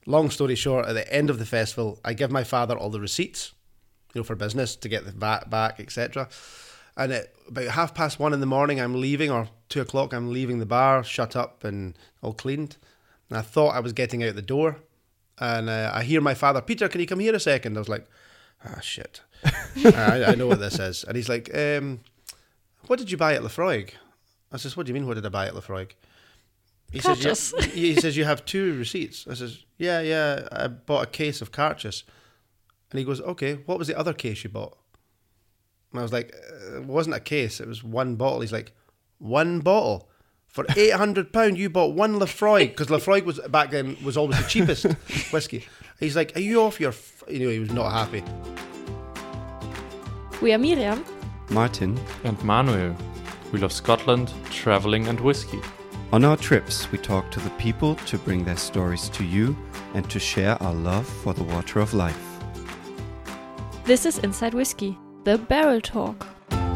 long story short, at the end of the festival, I give my father all the receipts, for business to get the VAT back, etc. And at about 1:30 in the morning, I'm leaving, or 2:00, I'm leaving the bar, shut up and all cleaned. And I thought I was getting out the door. And I hear my father, Peter, can you come here a second? I was like, shit. I know what this is. And he's like, what did you buy at Laphroaig? I says, what do you mean, what did I buy at Laphroaig? He says, you have 2 receipts. I says, yeah, I bought a case of Carchus. And he goes, okay, what was the other case you bought? And I was like, it wasn't a case, it was 1 bottle. He's like, 1 bottle? For £800 you bought 1 Laphroaig, because Laphroaig was back then was always the cheapest whiskey. He's like, are you off your... He was not happy. We are Miriam, Martin, and Manuel. We love Scotland, travelling and whiskey. On our trips, we talk to the people to bring their stories to you and to share our love for the water of life. This is Inside Whiskey, the Barrel Talk.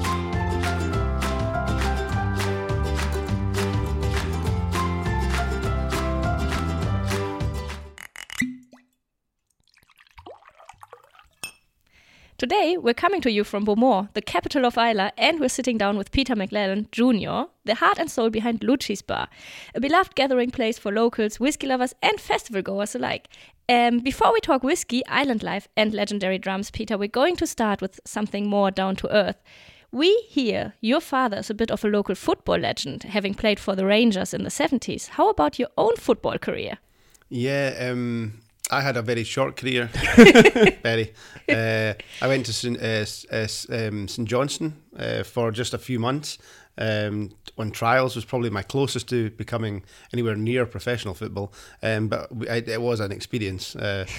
Today, we're coming to you from Beaumont, the capital of Islay, and we're sitting down with Peter McLellan Jr., the heart and soul behind Lucci's Bar, a beloved gathering place for locals, whiskey lovers, and festival goers alike. Before we talk whiskey, island life, and legendary drums, Peter, we're going to start with something more down to earth. We hear your father is a bit of a local football legend, having played for the Rangers in the 70s. How about your own football career? Yeah, I had a very short career. Very. I went to St Johnstone for just a few months. On trials was probably my closest to becoming anywhere near professional football. But it was an experience.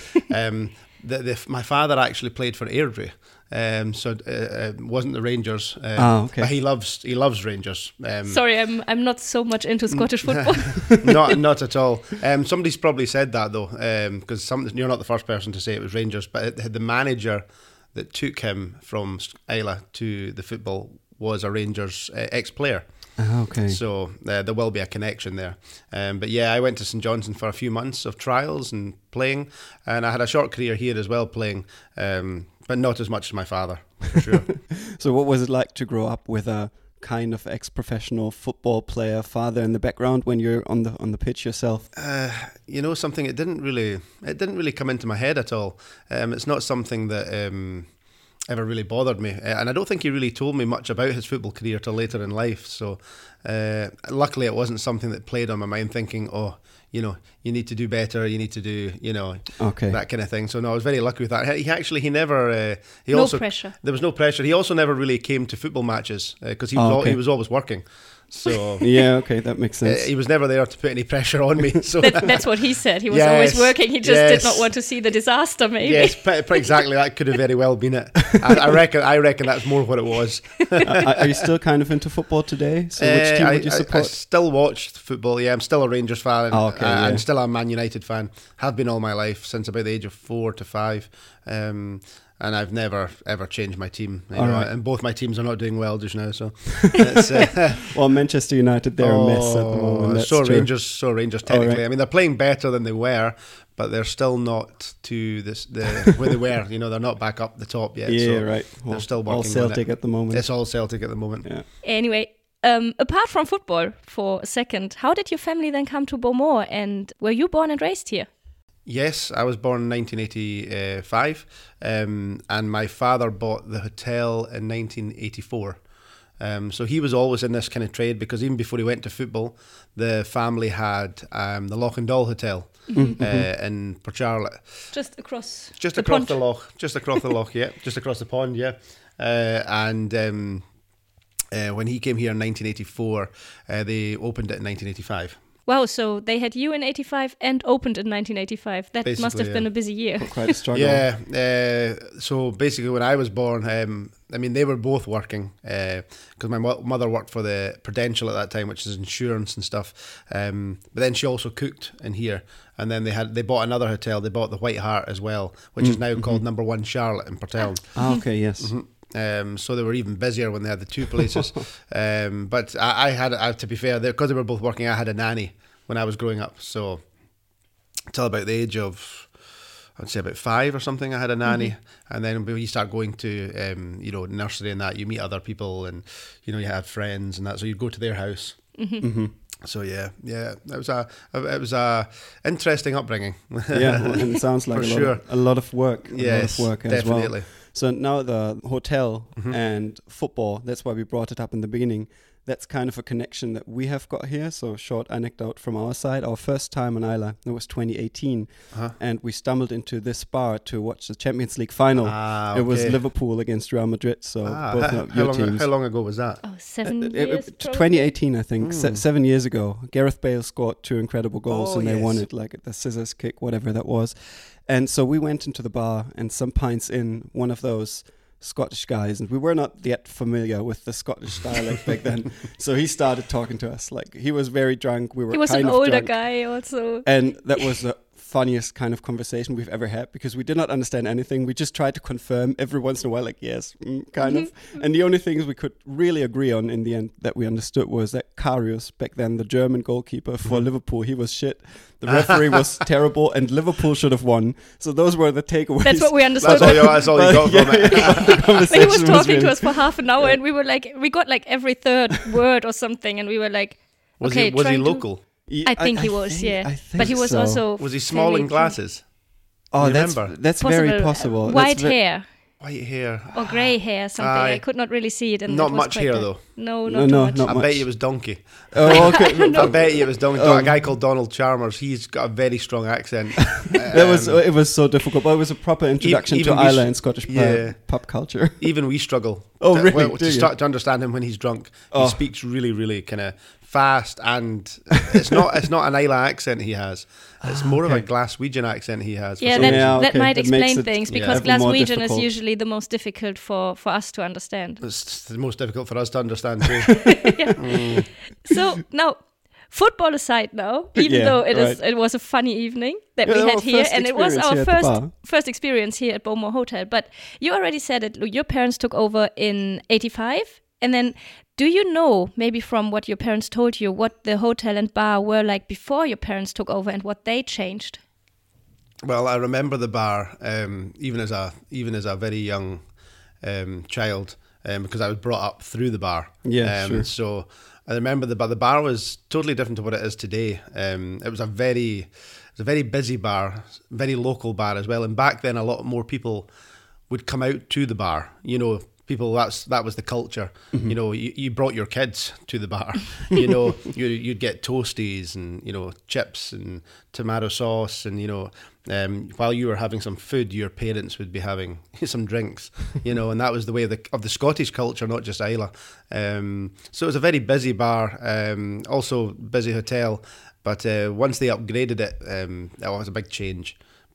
My father actually played for Airdrie. So it wasn't the Rangers. Okay. But he loves Rangers. Sorry, I'm not so much into Scottish football. not at all. Somebody's probably said that though, because you're not the first person to say it was Rangers, but the manager that took him from Islay to the football was a Rangers ex-player. Okay. So there will be a connection there. But yeah, I went to St Johnstone for a few months of trials and playing, and I had a short career here as well playing, but not as much as my father, for sure. So what was it like to grow up with a kind of ex-professional football player father in the background when you're on the pitch yourself? Something it didn't really come into my head at all. It's not something that ever really bothered me, and I don't think he really told me much about his football career till later in life. So luckily it wasn't something that played on my mind, thinking, you need to do better, you need to do, that kind of thing. So no, I was very lucky with that. He never no pressure. There was no pressure. He also never really came to football matches because he was always working. So yeah, okay, that makes sense. He was never there to put any pressure on me. So that's what he said. He was always working. He just did not want to see the disaster. Maybe. Yes, exactly. That could have very well been it. I reckon that's more what it was. Are you still kind of into football today? So which team would you support? I still watch football. Yeah, I'm still a Rangers fan. I'm still a Man United fan. Have been all my life since about the age of 4 to 5. And I've never ever changed my team, right. And both my teams are not doing well just now. So, well, Manchester United, they're a mess at the moment. So Rangers technically. Right. I mean, they're playing better than they were, but they're still not to where they were. They're not back up the top yet. Yeah, so right. Well, they're still working all Celtic on it. At the moment. It's all Celtic at the moment. Yeah. Anyway. Apart from football, for a second, how did your family then come to Beaumont, and were you born and raised here? Yes, I was born in 1985, and my father bought the hotel in 1984. So he was always in this kind of trade, because even before he went to football, the family had the Loch and Doll Hotel in Port Charlotte. Just across the loch. Just across the loch, yeah. Just across the pond, yeah. When he came here in 1984, they opened it in 1985. Wow, so they had you in 85 and opened in 1985. That basically, must have been a busy year. Quite a struggle. Yeah, so basically when I was born, they were both working, because my mother worked for the Prudential at that time, which is insurance and stuff. But then she also cooked in here. And then they bought another hotel. They bought the White Hart as well, which is now called Number 1 Charlotte in Portel. Okay, yes. Mm-hmm. So they were even busier when they had the two places. But I had, to be fair, because they were both working, I had a nanny when I was growing up. So till about the age of, I'd say about 5 or something. I had a nanny, and then when you start going to nursery and that, you meet other people, and you had friends and that, so you'd go to their house. So yeah, it was a interesting upbringing. Yeah, and it sounds like a lot of work. Yes, a lot of work as definitely. well. So now the hotel and football, that's why we brought it up in the beginning. That's kind of a connection that we have got here. So short anecdote from our side. Our first time on Isla, it was 2018. And we stumbled into this bar to watch the Champions League final. Okay. It was Liverpool against Real Madrid. So both your teams. How long ago was that? Oh, 7 years. 2018, I think. 7 years ago. Gareth Bale scored 2 incredible goals and they won it like at the scissors kick, whatever that was. And so we went into the bar, and some pints in, one of those Scottish guys, and we were not yet familiar with the Scottish dialect back then. So he started talking to us. Like, he was very drunk. We were He was kind an of older drunk. guy also. And that was the funniest kind of conversation we've ever had, because we did not understand anything. We just tried to confirm every once in a while, like, yes, kind of. And the only things we could really agree on in the end that we understood was that Karius, back then the German goalkeeper for Liverpool, he was shit. The referee was terrible, and Liverpool should have won. So those were the takeaways. That's what we understood. That's all you got from it. But he was talking to us for half an hour, and we were like, we got like every third word or something, and we were like, Was okay, he trying to- local? I think he was, yeah. I think But he was so. also. Was he small fairly in glasses? Oh, You that's remember? very possible. White That's hair White hair. or grey hair, something. Aye. I could not really see it. And Not it was much quite hair, dark. though. No, No, not too much. not I much. bet you it was donkey. Oh, okay. I bet you it was donkey. A guy called Donald Chalmers. He's got a very strong accent. It was so difficult, but it was a proper introduction to even we Isla s- and Scottish yeah. pub culture. Even we struggle. Oh, to, really? well, Do to you? start to understand him when he's drunk. Oh. He speaks really, really kind of fast, and it's not an Isla accent he has. It's more of a Glaswegian accent he has. for Yeah, some that, reason. Yeah, that okay. might That makes explain it, things, yeah, because ever more Glaswegian is difficult. usually the most difficult for us to understand. It's the most difficult for us to understand too. So now, football aside now, even Yeah, though right. it was a funny evening that Yeah, we our had here, first and it was experience our here at the bar. first experience here at Bowmore Hotel. But you already said it, your parents took over in 85, and then do you know, maybe from what your parents told you, what the hotel and bar were like before your parents took over and what they changed? Well, I remember the bar even as a very young child, because I was brought up through the bar. Yeah, sure. So I remember the bar was totally different to what it is today. It was a very busy bar, very local bar as well. And back then, a lot more people would come out to the bar. People, that was the culture. You brought your kids to the bar. You'd get toasties and chips and tomato sauce, and while you were having some food, your parents would be having some drinks. And that was the way of the Scottish culture, not just Isla. So it was a very busy bar, also busy hotel. But once they upgraded it, it was a big change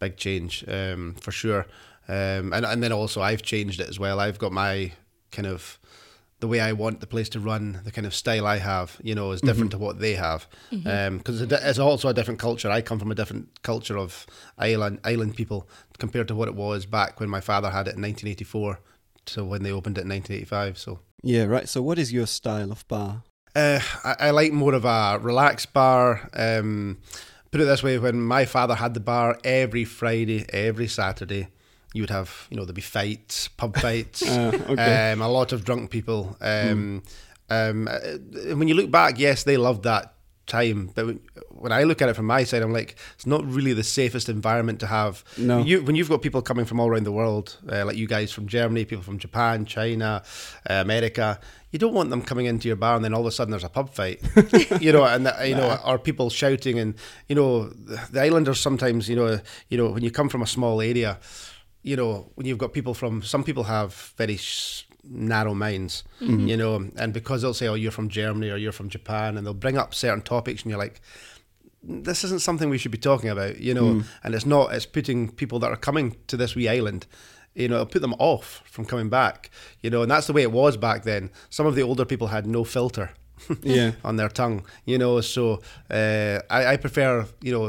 for sure. And then also I've changed it as well. I've got my kind of the way I want the place to run, the kind of style I have, is different to what they have. Because it's also a different culture. I come from a different culture of island people compared to what it was back when my father had it in 1984 to when they opened it in 1985. So Yeah, right. So what is your style of bar? I like more of a relaxed bar. Put it this way, when my father had the bar, every Friday, every Saturday, you would have, there'd be fights, pub fights, Okay. a lot of drunk people. When you look back, yes, they loved that time. But when I look at it from my side, I'm like, it's not really the safest environment to have. No. When you've got people coming from all around the world, like you guys from Germany, people from Japan, China, America, you don't want them coming into your bar and then all of a sudden there's a pub fight, or people shouting, and the islanders sometimes, when you come from a small area, when you've got people some people have very narrow minds, and because they'll say, oh, you're from Germany or you're from Japan, and they'll bring up certain topics and you're like, this isn't something we should be talking about, and it's putting people that are coming to this wee island, it'll put them off from coming back, and that's the way it was back then. Some of the older people had no filter Yeah. on their tongue, so I prefer,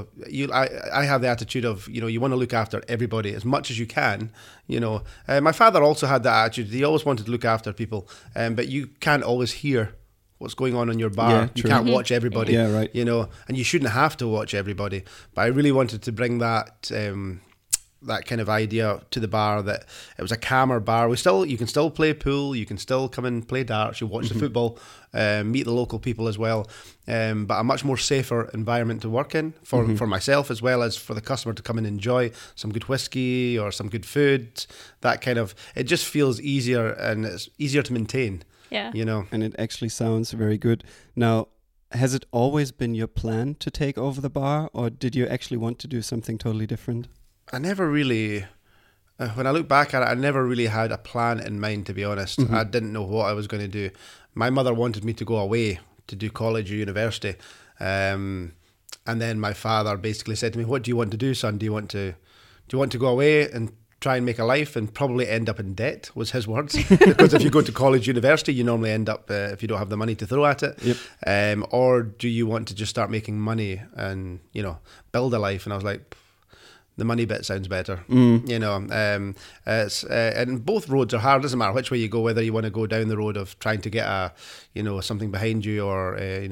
I have the attitude of, you want to look after everybody as much as you can, my father also had that attitude. He always wanted to look after people, but you can't always hear what's going on in your bar. Yeah, You true. can't watch everybody. Yeah, right. You know, and you shouldn't have to watch everybody. But I really wanted to bring that that kind of idea to the bar, that it was a calmer bar. You can still play pool, you can still come and play darts, you watch the football, meet the local people as well, but a much more safer environment to work in for myself, as well as for the customer to come and enjoy some good whiskey or some good food. That kind of, it just feels easier, and it's easier to maintain. Yeah. You know. And it actually sounds very good. Now, has it always been your plan to take over the bar, or did you actually want to do something totally different? I never really, when I look back at it, I never really had a plan in mind, to be honest. I didn't know what I was going to do. My mother wanted me to go away to do college or university. And then my father basically said to me, what do you want to do, son? Do you want to go away and try and make a life and probably end up in debt, was his words. Because if you go to college, university, you normally end up, if you don't have the money to throw at it. Yep. Or do you want to just start making money and, you know, build a life? And I was like, the money bit sounds better. You know, it's and both roads are hard. It doesn't matter which way you go, whether you want to go down the road of trying to get something behind you, or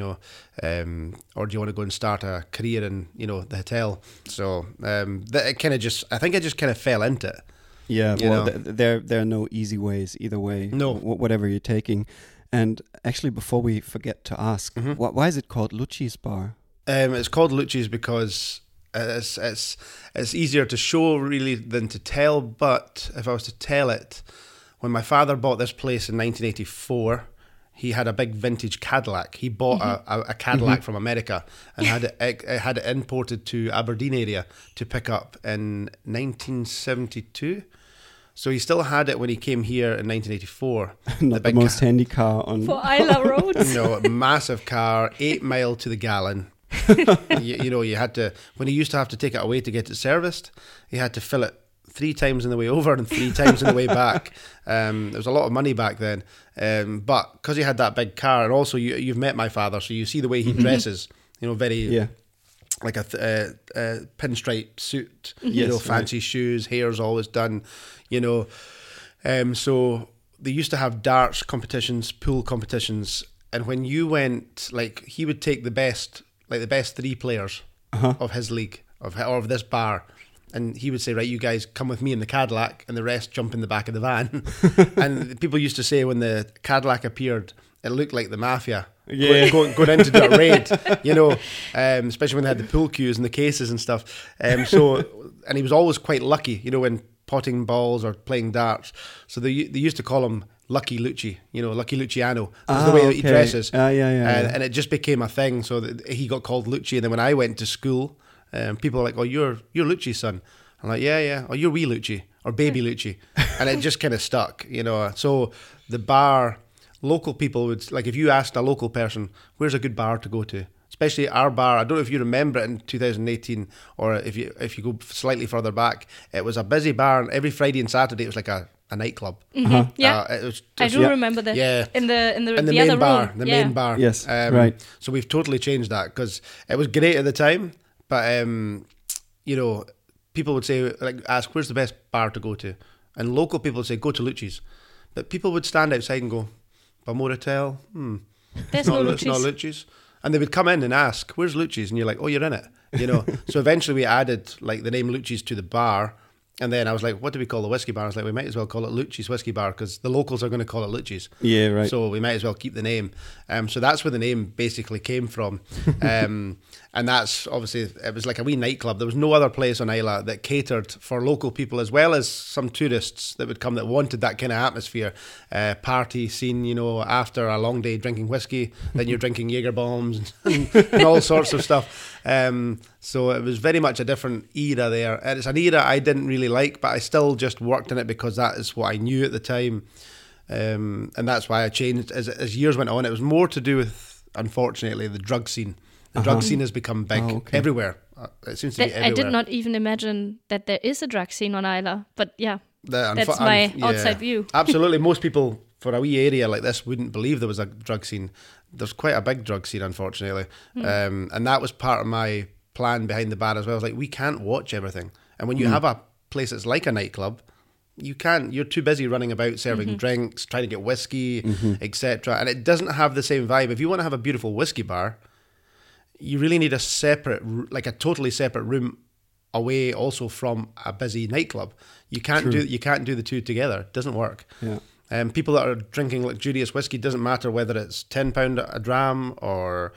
or do you want to go and start a career in, you know, the hotel. So it kind of just, I think I just kind of fell into it. Yeah, You well, know. there are no easy ways either way. No. Whatever you're taking. And actually, before we forget to ask, why is it called Lucci's Bar? It's called Lucci's because it's easier to show really than to tell. But if I was to tell it, when my father bought this place in 1984, he had a big vintage Cadillac. He bought a Cadillac from America and had it imported to Aberdeen area to pick up in 1972. So he still had it when he came here in 1984. Not the most handy car on. For Isla roads. No, massive car, 8 mile to the gallon. You had to, when he used to have to take it away to get it serviced, he had to fill it 3 times on the way over and 3 times on the way back. There was a lot of money back then. But because he had that big car, and also you've met my father, so you see the way he dresses, you know, very like a pinstripe suit, you know, fancy shoes, hair's always done, you know. So they used to have darts competitions, pool competitions, and when you went, like, he would take the best 3 players of his league, of this bar, and he would say, right, you guys come with me in the Cadillac, and the rest jump in the back of the van. And people used to say when the Cadillac appeared, it looked like the mafia going in to do a raid, you know, especially when they had the pool cues and the cases and stuff. And he was always quite lucky, you know, when potting balls or playing darts. So they used to call him Lucky Lucci, you know, Lucky Luciano. That's the way that he dresses. And it just became a thing. So that he got called Lucci. And then when I went to school, people were like, "Oh, you're Lucci's son." I'm like, "Yeah. Oh, you're wee Lucci or baby Lucci," and it just kind of stuck, you know. So the bar, local people would, like, if you asked a local person, "Where's a good bar to go to?" Especially our bar, I don't know if you remember it in 2018, or if you go slightly further back, it was a busy bar, and every Friday and Saturday it was like a nightclub. Yeah, it was I just, do remember that. Yeah, in the main other bar, room. the main bar. Yes, right. So we've totally changed that because it was great at the time, but you know, people would say, like, ask, "Where's the best bar to go to?" And local people would say, "Go to Lucci's," but people would stand outside and go, "Balmoor Hotel, There's not, no it's not Lucci's. Lucci's." And they would come in and ask, "Where's Lucci's?" And you're like, "Oh, you're in it," you know. So eventually we added, like, the name Lucci's to the bar. And then I was like, "What do we call the whiskey bar?" I was like, "We might as well call it Lucci's Whiskey Bar because the locals are going to call it Lucci's." Yeah, right. So we might as well keep the name. So that's where the name basically came from. And that's obviously, it was like a wee nightclub. There was no other place on Isla that catered for local people as well as some tourists that would come that wanted that kind of atmosphere. Party scene, you know, after a long day drinking whiskey, then you're drinking Jaeger bombs and all sorts of stuff. So it was very much a different era there. And it's an era I didn't really like, but I still just worked in it because that is what I knew at the time. And that's why I changed as years went on. It was more to do with, unfortunately, the drug scene. The drug scene has become big everywhere. It seems to be everywhere. I did not even imagine that there is a drug scene on Isla, but yeah, that's That's my outside view. Absolutely. Most people for a wee area like this wouldn't believe there was a drug scene. There's quite a big drug scene, unfortunately. And that was part of my plan behind the bar as well. I was like, we can't watch everything. And when you have a place that's like a nightclub, You can't. You're too busy running about serving drinks, trying to get whiskey, etc. And it doesn't have the same vibe. If you want to have a beautiful whiskey bar, you really need a totally separate room away, also from a busy nightclub. You can't do the two together. It doesn't work. Yeah. People that are drinking luxurious whiskey, doesn't matter whether it's £10 a dram or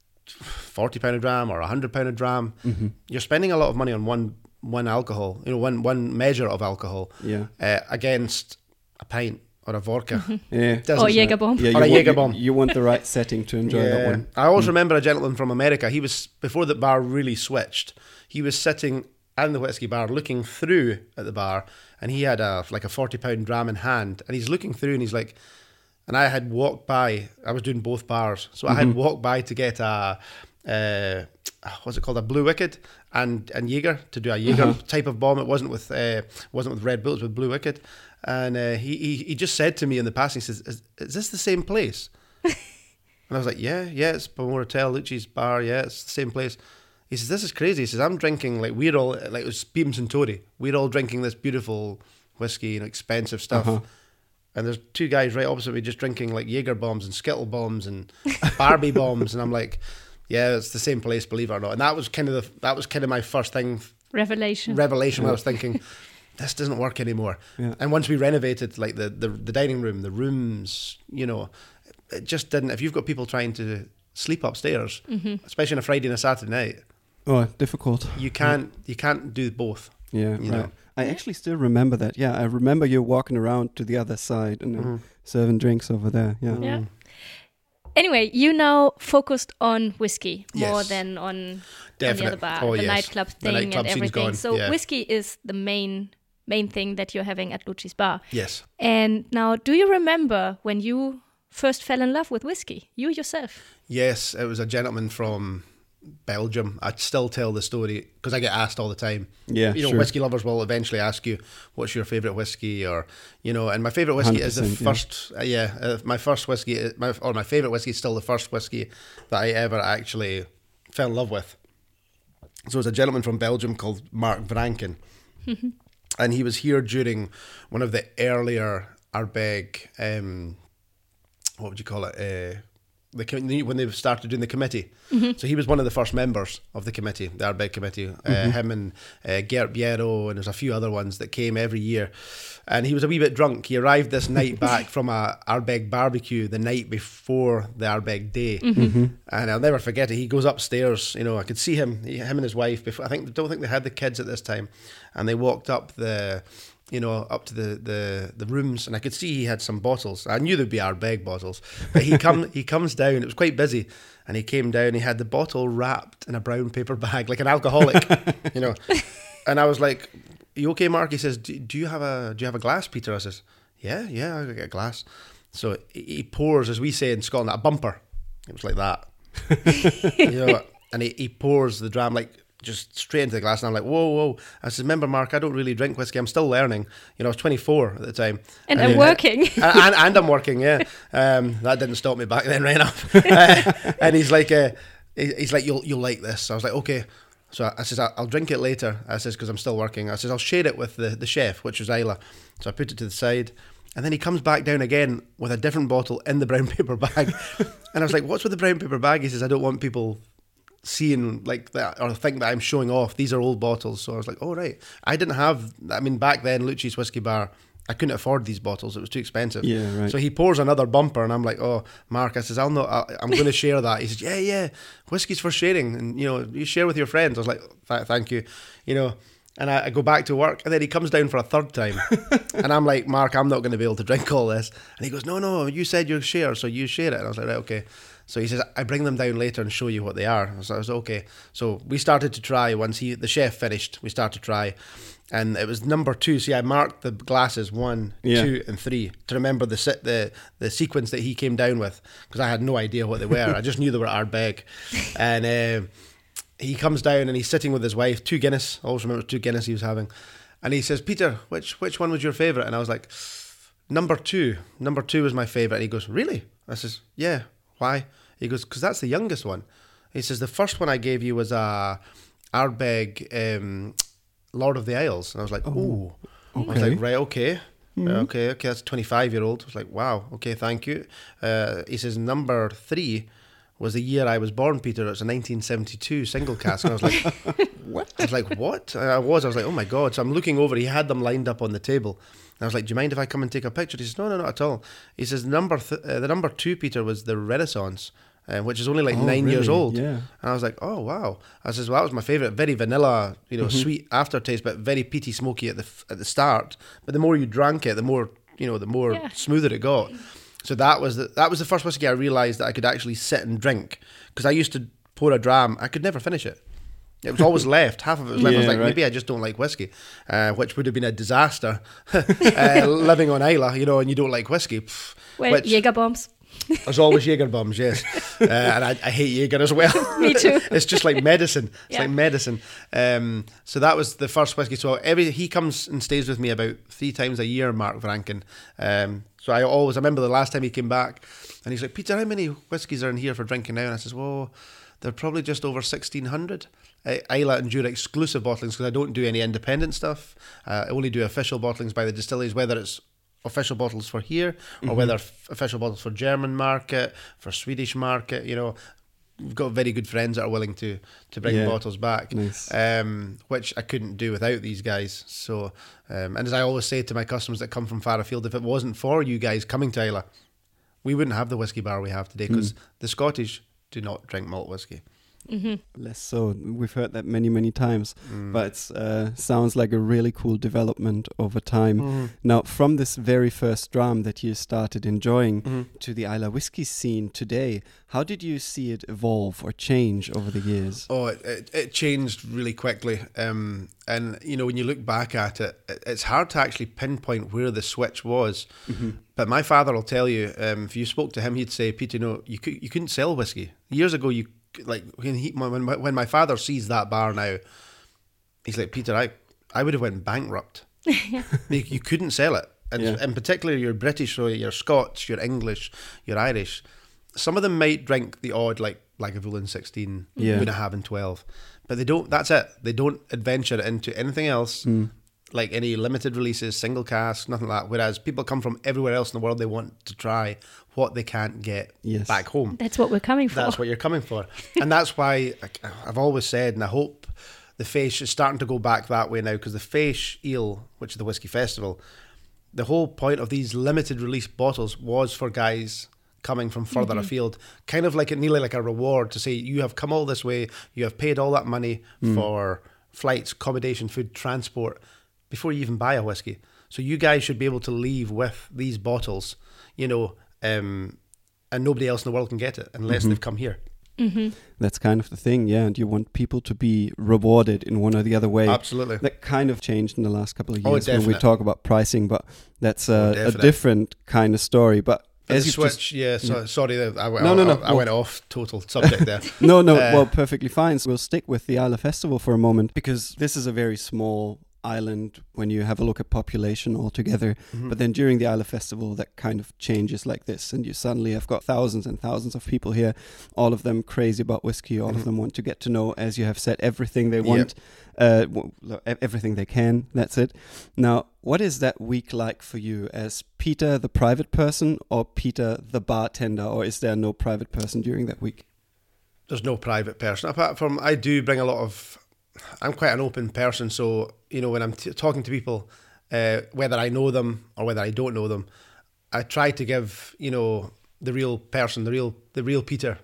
£40 a dram or £100 a dram. You're spending a lot of money on one alcohol, one measure of alcohol, against a pint or a vodka. Yeah. Or Jägerbomb. Yeah, Or a Jägerbomb. You want the right setting to enjoy that one. I always remember a gentleman from America. He was, before the bar really switched, he was sitting in the whiskey bar looking through at the bar, and he had a £40 dram in hand, and he's looking through, and he's like, and I had walked by, I was doing both bars, so I had walked by to get a what's it called, a Blue Wicked and Jaeger, to do a Jaeger type of bomb. It wasn't with Red Bull, it was with Blue Wicked. And he just said to me in the passing, he says, is this the same place? And I was like, yeah, it's Bowmore Hotel, Lucci's bar, yeah, it's the same place. He says, this is crazy. He says, I'm drinking, we're all, it was Beams and Tory, we're all drinking this beautiful whiskey, expensive stuff. And there's two guys right opposite me just drinking Jaeger bombs and Skittle bombs and Barbie bombs, and I'm like, yeah, it's the same place, believe it or not. And that was kind of my first thing. Revelation. Where I was thinking, this doesn't work anymore. Yeah. And once we renovated the dining room, the rooms, it just didn't. If you've got people trying to sleep upstairs, especially on a Friday and a Saturday night, difficult. You can't do both. Yeah, right. I actually still remember that. Yeah, I remember you walking around to the other side and serving drinks over there. Yeah. Anyway, you now focused on whiskey more than on the other bar, nightclub thing and everything. So whiskey is the main thing that you're having at Lucci's bar. Yes. And now, do you remember when you first fell in love with whiskey, you yourself? Yes, it was a gentleman from Belgium. I still tell the story because I get asked all the time. Yeah, sure. Whiskey lovers will eventually ask you, "What's your favourite whiskey?" Or and my favourite whiskey is the first. My first whiskey, my favourite whiskey is still the first whiskey that I ever actually fell in love with. So it's a gentleman from Belgium called Mark Vranken, and he was here during one of the earlier Ardbeg. What would you call it? When they started doing the committee. So he was one of the first members of the committee, the Ardbeg committee. Him and Gert Biero, and there's a few other ones that came every year. And he was a wee bit drunk. He arrived this night back from a Ardbeg barbecue the night before the Ardbeg day. And I'll never forget it. He goes upstairs, I could see him and his wife, before, don't think they had the kids at this time. And they walked up up to the rooms, and I could see he had some bottles. I knew there'd be Ardbeg bottles, but he comes down. It was quite busy, and he came down. He had the bottle wrapped in a brown paper bag, like an alcoholic, And I was like, "You okay, Mark?" He says, "Do you have a glass, Peter?" I says, "Yeah, I get a glass." So he pours, as we say in Scotland, a bumper. It was like that, and he pours the dram just straight into the glass, and I'm like, whoa. I said, remember, Mark, I don't really drink whiskey. I'm still learning. I was 24 at the time. And I'm working. and I'm working, yeah. That didn't stop me back then, right enough. And he's like, you'll like this. I was like, okay. So I says, I'll drink it later. I says, because I'm still working. I says, I'll share it with the chef, which was Isla. So I put it to the side. And then he comes back down again with a different bottle in the brown paper bag. And I was like, what's with the brown paper bag? He says, I don't want people seeing that or think that I'm showing off. These are old bottles. So I was like, oh right. I didn't have, back then Lucci's Whiskey Bar, I couldn't afford these bottles. It was too expensive. Yeah, right. So he pours another bumper, and I'm like, oh, Mark, I says, I'm going to share that. He says, yeah, whiskey's for sharing, and you share with your friends. I was like, thank you, And I go back to work, and then he comes down for a third time, and I'm like, Mark, I'm not going to be able to drink all this. And he goes, no, you said you'll share, so you share it. And I was like, right, okay. So he says, I bring them down later and show you what they are. So I was okay. So we started to try once the chef finished. We started to try, and it was number 2. See, I marked the glasses 1, 2, and 3 to remember the sequence that he came down with, because I had no idea what they were. I just knew they were Ardbeg, and he comes down and he's sitting with his wife. 2 Guinness. I always remember 2 Guinness he was having, and he says, Peter, which one was your favourite? And I was like, number 2. Number 2 was my favourite. And he goes, really? I says, yeah. Why? He goes, because that's the youngest one. He says, the first one I gave you was a Ardbeg Lord of the Isles. And I was like, ooh. I was like, right, okay. Okay, that's 25-year-old. I was like, wow, okay, thank you. He says, number 3 was the year I was born, Peter. It was a 1972 single cask. And I was like, what? I was like, what? I was like, oh my God. So I'm looking over. He had them lined up on the table. And I was like, do you mind if I come and take a picture? He says, no, not at all. He says, the number 2, Peter, was the Renaissance, which is only like 9 years really? old. Yeah. And I was like, oh, wow. I says, well, that was my favourite. Very vanilla, sweet aftertaste, but very peaty, smoky at the start. But the more you drank it, the more smoother it got. So that was the first whiskey I realised that I could actually sit and drink. Because I used to pour a dram, I could never finish it. It was always left. Half of it was left. I was like, maybe I just don't like whiskey, which would have been a disaster. Living on Islay, and you don't like whiskey. Well, Jaeger bombs. There's always Jaeger bombs, yes. And I hate Jaeger as well. Me too. It's just like medicine. It's like medicine. So that was the first whiskey. So he comes and stays with me about 3 times a year, Mark Vranken. So I remember the last time he came back and he's like, Peter, how many whiskies are in here for drinking now? And I says, well, they're probably just over 1,600. Islay and Jura exclusive bottlings, because I don't do any independent stuff. I only do official bottlings by the distilleries, whether it's official bottles for here or whether official bottles for German market, for Swedish market. We've got very good friends that are willing to bring bottles back, nice. Which I couldn't do without these guys. So, and as I always say to my customers that come from far afield, if it wasn't for you guys coming to Islay, we wouldn't have the whiskey bar we have today, because the Scottish do not drink malt whiskey. Less so. We've heard that many times, but it sounds like a really cool development over time. Now, from this very first dram that you started enjoying to the Islay whiskey scene today, how did you see it evolve or change over the years? Oh, it changed really quickly. And, when you look back at it, it's hard to actually pinpoint where the switch was. But my father will tell you, if you spoke to him, he'd say, Peter, you couldn't sell whiskey. Years ago, when my father sees that bar now, he's like, Peter, I would have went bankrupt. You couldn't sell it. And in particular, you're British, or you're Scots, you're English, you're Irish. Some of them might drink the odd, like Lagavulin 16, Bunnahabhain 12. But they don't, that's it. They don't adventure into anything else, like any limited releases, single cask, nothing like that. Whereas people come from everywhere else in the world, they want to try what they can't get back home. That's what we're coming for. That's what you're coming for. And that's why I've always said, and I hope the Fèis is starting to go back that way now, because the Fèis Eel, which is the Whiskey Festival, the whole point of these limited release bottles was for guys coming from further afield, kind of nearly like a reward to say, you have come all this way, you have paid all that money for flights, accommodation, food, transport, before you even buy a whiskey. So you guys should be able to leave with these bottles, and nobody else in the world can get it unless they've come here. That's kind of the thing, and you want people to be rewarded in one or the other way. Absolutely. That kind of changed in the last couple of years when definitely. we talk about pricing, but that's a different kind of story. But as you switch, sorry, I went off total subject there. No, well, perfectly fine. So we'll stick with the Islay Festival for a moment, because this is a very small island when you have a look at population altogether. But then during the Islay Festival, that kind of changes like this, and you suddenly have got thousands and thousands of people here, all of them crazy about whiskey, all of them want to get to know, as you have said, everything they want, everything they can. That's it. Now, what is that week like for you as Peter the private person, or Peter the bartender, or is there no private person during that week? There's no private person, apart from I do bring a lot of, I'm quite an open person, so when I'm talking to people, whether I know them or whether I don't know them, I try to give the real person, the real Peter.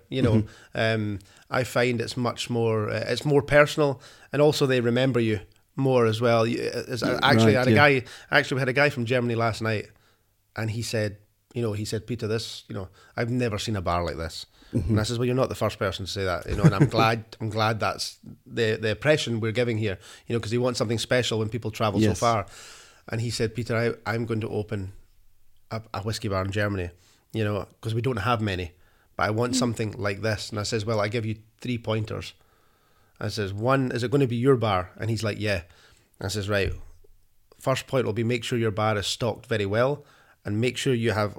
I find it's much more, it's more personal, and also they remember you more as well. We had a guy from Germany last night, and he said, Peter, this, I've never seen a bar like this. And I says, well, you're not the first person to say that, and I'm glad that's the impression we're giving here, because he wants something special when people travel so far. And he said, Peter, I'm going to open a whiskey bar in Germany, because we don't have many, but I want something like this. And I says, well, I give you 3 pointers. I says, one, is it going to be your bar? And he's like, yeah. I says, right, first point will be make sure your bar is stocked very well, and make sure you have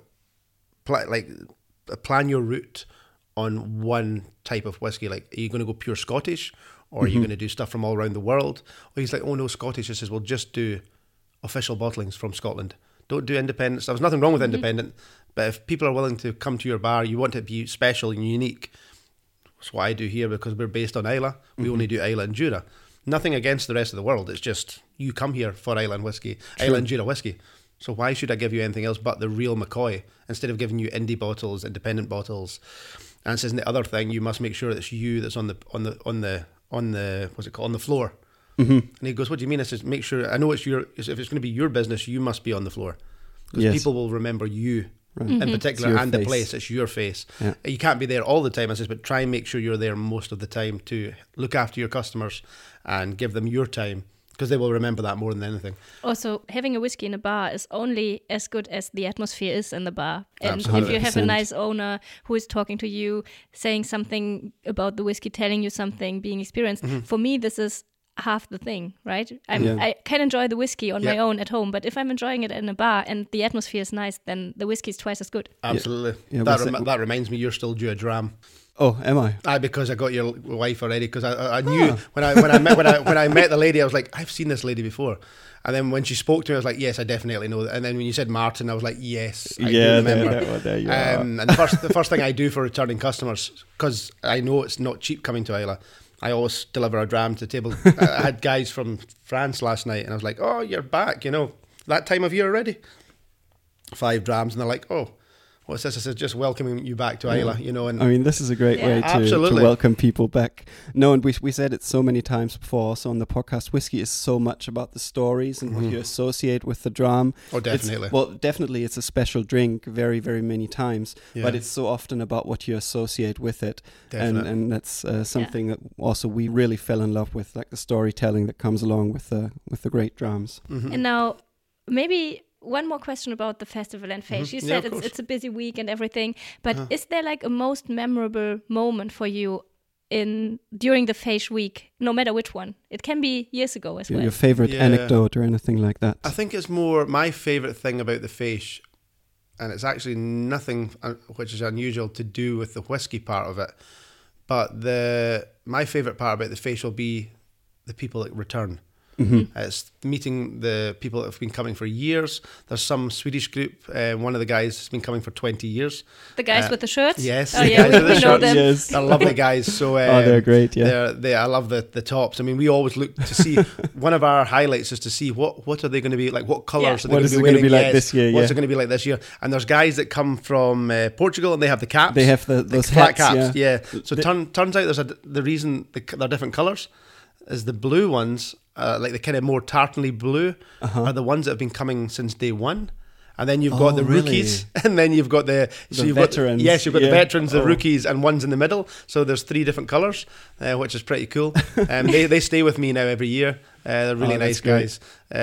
plan your route on one type of whiskey. Like, are you going to go pure Scottish, or are you going to do stuff from all around the world? Or he's like, oh no, Scottish. I says, well, just do official bottlings from Scotland. Don't do independent. There's nothing wrong with independent, but if people are willing to come to your bar, you want it to be special and unique. That's what I do here because we're based on Islay. We only do Islay and Jura. Nothing against the rest of the world. It's just you come here for Islay and whiskey, Islay and Jura whiskey. So why should I give you anything else but the real McCoy instead of giving you indie bottles, independent bottles? And this isn't the other thing. You must make sure it's you that's on the what's it called, on the floor. And he goes, "What do you mean?" I says, "Make sure I know it's your. If it's going to be your business, you must be on the floor because people will remember you." In particular, and the place, it's your face. Yeah. You can't be there all the time, I says, but try and make sure you're there most of the time to look after your customers and give them your time because they will remember that more than anything. Also, having a whiskey in a bar is only as good as the atmosphere is in the bar. And Absolutely. if you have a 100%. nice owner who is talking to you, saying something about the whiskey, telling you something, being experienced, for me, this is half the thing, right? I can enjoy the whiskey on my own at home, but if I'm enjoying it in a bar and the atmosphere is nice, then the whiskey is twice as good. Absolutely. Yeah, That reminds me, you're still due a dram. Oh, am I? Because I got your wife already. Because I knew when I met the lady, I was like, I've seen this lady before. And then when she spoke to me, I was like, yes, I definitely know that. And then when you said Martin, I was like, yes, I do remember. There you are. And the first thing I do for returning customers, because I know it's not cheap coming to Islay, I always deliver a dram to the table. I had guys from France last night, and I was like, "Oh, you're back! You know that time of year already." 5 drams, and they're like, "Oh, what's this?" I said, "Just welcoming you back to Islay." You know, and I mean, this is a great way to absolutely. welcome people back. No, and we said it so many times before also on the podcast, whiskey is so much about the stories and what you associate with the dram. Oh, definitely. Definitely it's a special drink very, very many times, Yeah. but it's so often about what you associate with it. Definitely. And that's something that also we really fell in love with, like the storytelling that comes along with the great drams. And now, maybe one more question about the festival and Fèis. You Yeah, said of it's a busy week and everything, but is there like a most memorable moment for you during the Fèis week, no matter which one? It can be years ago as well. Your favorite Yeah. anecdote or anything like that? I think it's more my favourite thing about the Fèis, and it's actually nothing which is unusual to do with the whiskey part of it, but my favourite part about the Fèis will be the people that return. It's meeting the people that have been coming for years. There's some Swedish group, one of the guys has been coming for 20 years. The guys with the shirts? Yes, Oh, the yeah, guys with the we know shirts. them. Yes. They're lovely guys. So they're great, yeah. I love the tops. I mean, we always look to see. One of our highlights is to see what are they going to be like. What colours are they What going is to it be gonna wearing? be like this year, What's yeah. it going to be like this year? And there's guys that come from Portugal and they have the caps. They have those flat hats, caps. yeah. So turns out the reason they're different colours is the blue ones. Like the kind of more tartany blue are the ones that have been coming since day one. And then you've got the rookies, and then you've got you've veterans. You've got the veterans, the Oh. rookies, and one's in the middle. So there's 3 different colours, which is pretty cool. They stay with me now every year. They're really nice that's guys.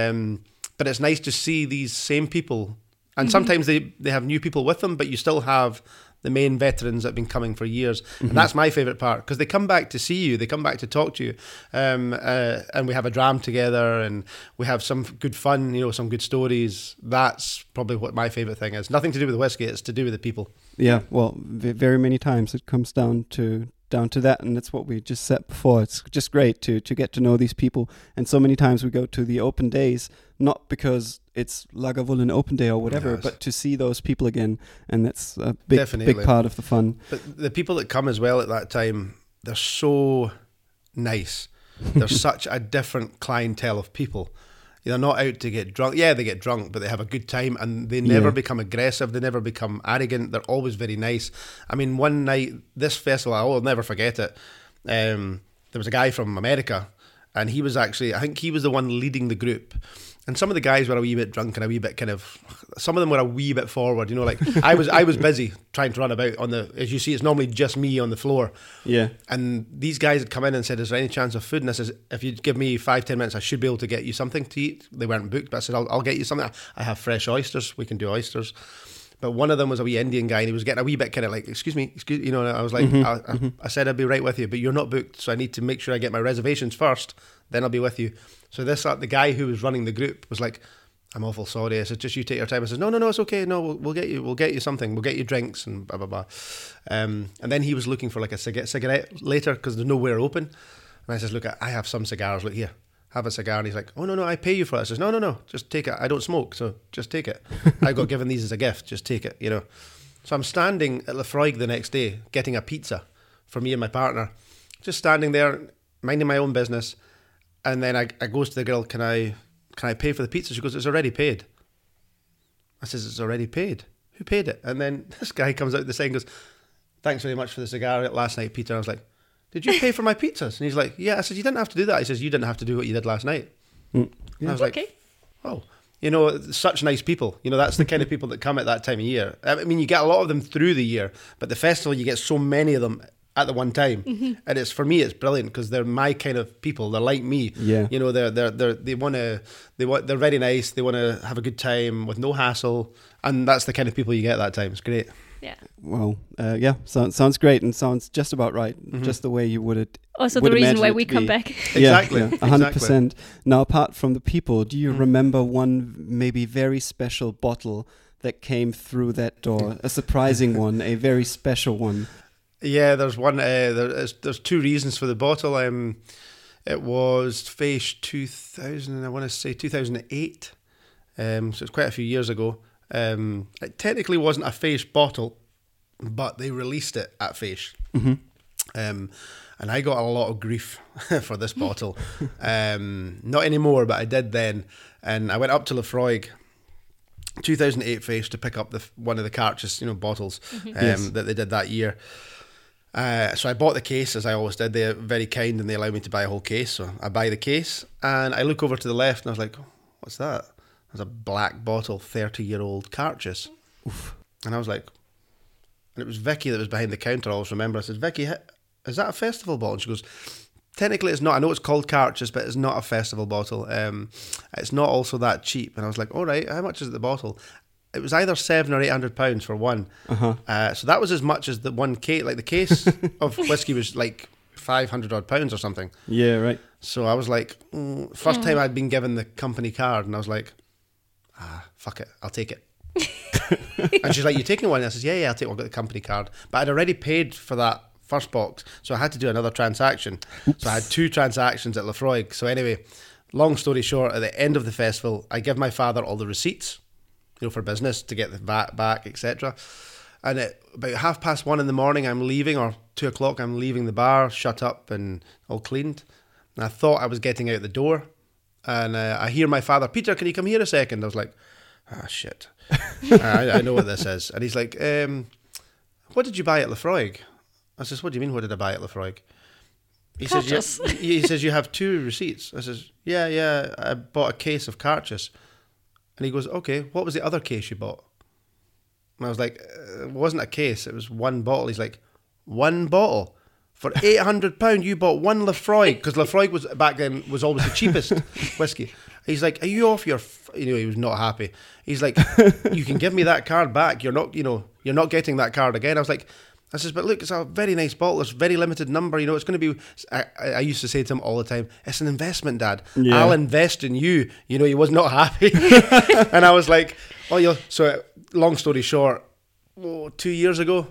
But it's nice to see these same people, and sometimes they have new people with them, but you still have the main veterans that have been coming for years. And that's my favourite part, because they come back to see you, they come back to talk to you, and we have a dram together, and we have some good fun, some good stories. That's probably what my favourite thing is. Nothing to do with whiskey, it's to do with the people. Yeah, well, very many times it comes down to that, and that's what we just said before. It's just great to get to know these people, and so many times we go to the open days, not because it's Lagavulin open day or whatever, Yes. but to see those people again, and that's a big Definitely. part of the fun. But the people that come as well at that time, they're so nice. There's such a different clientele of people. They're not out to get drunk. Yeah, they get drunk, but they have a good time, and they never become aggressive. They never become arrogant. They're always very nice. I mean, one night, this festival, I will never forget it. There was a guy from America, and he was actually, I think he was the one leading the group. And some of the guys were a wee bit drunk and a wee bit some of them were a wee bit forward, like I was busy trying to run about as you see, it's normally just me on the floor. Yeah. And these guys had come in and said, is there any chance of food? And I says, if you give me 5-10 minutes, I should be able to get you something to eat. They weren't booked, but I said, I'll get you something. I have fresh oysters. We can do oysters. But one of them was a wee Indian guy, and he was getting a wee bit kind of like, excuse me, and I was like, I said I'd be right with you, but you're not booked, so I need to make sure I get my reservations first, then I'll be with you. So the guy who was running the group was like, I'm awful sorry. I said, just you take your time. I said, no, it's okay. No, we'll get you something. We'll get you drinks and blah, blah, blah. And then he was looking for like a cigarette later because there's nowhere open. And I says, look, I have some cigars. Look here. have a cigar. And he's like, oh, no, I pay you for it. I says, no, just take it. I don't smoke, so just take it. I got given these as a gift. Just take it, So I'm standing at Lafroig the next day getting a pizza for me and my partner. Just standing there, minding my own business. And then I goes to the girl, can I pay for the pizza? She goes, it's already paid. I says, it's already paid. Who paid it? And then this guy comes out the side and goes, thanks very much for the cigar last night, Peter. And I was like, did you pay for my pizzas? And he's like, yeah. I said, you didn't have to do that. He says, you didn't have to do what you did last night. And I was like, Okay. oh, such nice people. That's the kind of people that come at that time of year. I mean, you get a lot of them through the year, but the festival, you get so many of them at the one time. And for me, it's brilliant because they're my kind of people. They're like me. Yeah. They're very nice. They want to have a good time with no hassle. And that's the kind of people you get at that time. It's great. Yeah. Well, sounds great and sounds just about right. Just the way you would Also the reason why we come back. Exactly. 100%. Now, apart from the people, do you remember one maybe very special bottle that came through that door? A surprising one, a very special one. Yeah, there's one. There's two reasons for the bottle. It was Fèis 2000, I want to say 2008. So it's quite a few years ago. It technically wasn't a Fèis bottle, but they released it at Fèis. And I got a lot of grief for this bottle. Not anymore, but I did then. And I went up to Lafroig 2008 Fèis to pick up one of the Cartius, bottles that they did that year. So I bought the case, as I always did. They're very kind and they allowed me to buy a whole case. So I buy the case and I look over to the left and I was like, what's that? There's a black bottle, 30-year-old Cartius. Oof. And I was like, and it was Vicky that was behind the counter. I always remember. I said, Vicky, is that a festival bottle? And she goes, technically it's not. I know it's called Cartius, but it's not a festival bottle. It's not also that cheap. And I was like, all right, how much is it the bottle? It was either £700 or £800 for one. So that was as much as the one case. Like the case of whiskey was like 500 odd pounds or something. Yeah, right. So I was like, first time I'd been given the company card, and I was like, fuck it, I'll take it. And she's like, you taking one? And I says, yeah, I'll take one. I've got the company card. But I'd already paid for that first box, so I had to do another transaction. Oops. So I had 2 transactions at Lafroig. So anyway, long story short, at the end of the festival, I give my father all the receipts, for business to get the VAT back, etc. And at about 1:30 in the morning, I'm leaving, or 2 o'clock, I'm leaving the bar, shut up and all cleaned. And I thought I was getting out the door. And I hear my father, Peter, can you come here a second? I was like, shit. I know what this is. And he's like, what did you buy at Lafroig? I says, what do you mean, what did I buy at Lafroig? He says, you have 2 receipts. I says, yeah, I bought a case of Cartius. And he goes, okay, what was the other case you bought? And I was like, it wasn't a case, it was one bottle. He's like, one bottle? For £800 you bought one Lafroig? Because Lafroig was back then was always the cheapest whiskey. He's like, are you off your... he was not happy. He's like, you can give me that card back. You're not getting that card again. I says, but look, it's a very nice bottle. It's a very limited number. It's going to be... I used to say to him all the time, it's an investment, Dad. Yeah. I'll invest in you. He was not happy. And I was like, so long story short, 2 years ago,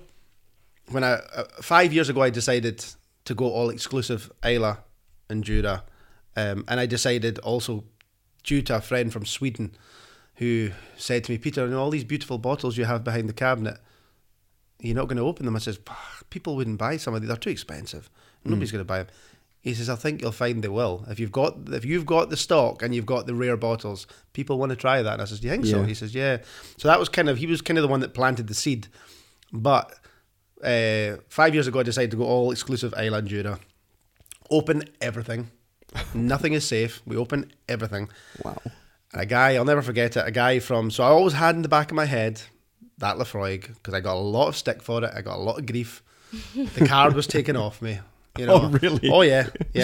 5 years ago, I decided to go all exclusive Islay and Jura. And I decided also, due to a friend from Sweden who said to me, Peter, all these beautiful bottles you have behind the cabinet, you're not going to open them. I says, people wouldn't buy some of these. They're too expensive. Nobody's going to buy them. He says, I think you'll find they will. If you've got the stock and you've got the rare bottles, people want to try that. And I says, do you think so? He says, yeah. So that was he was kind of the one that planted the seed. But 5 years ago, I decided to go all exclusive Islay and Jura. Open everything. Nothing is safe. We open everything. Wow. And a guy, I'll never forget it, so I always had in the back of my head that Lafroig, because I got a lot of stick for it. I got a lot of grief. The card was taken off me. Oh, really? Oh, yeah.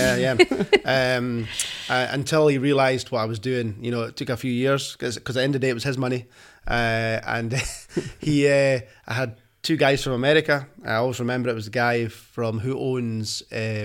Until he realised what I was doing. It took a few years, because at the end of the day, it was his money. And I had 2 guys from America. I always remember it was the guy from who owns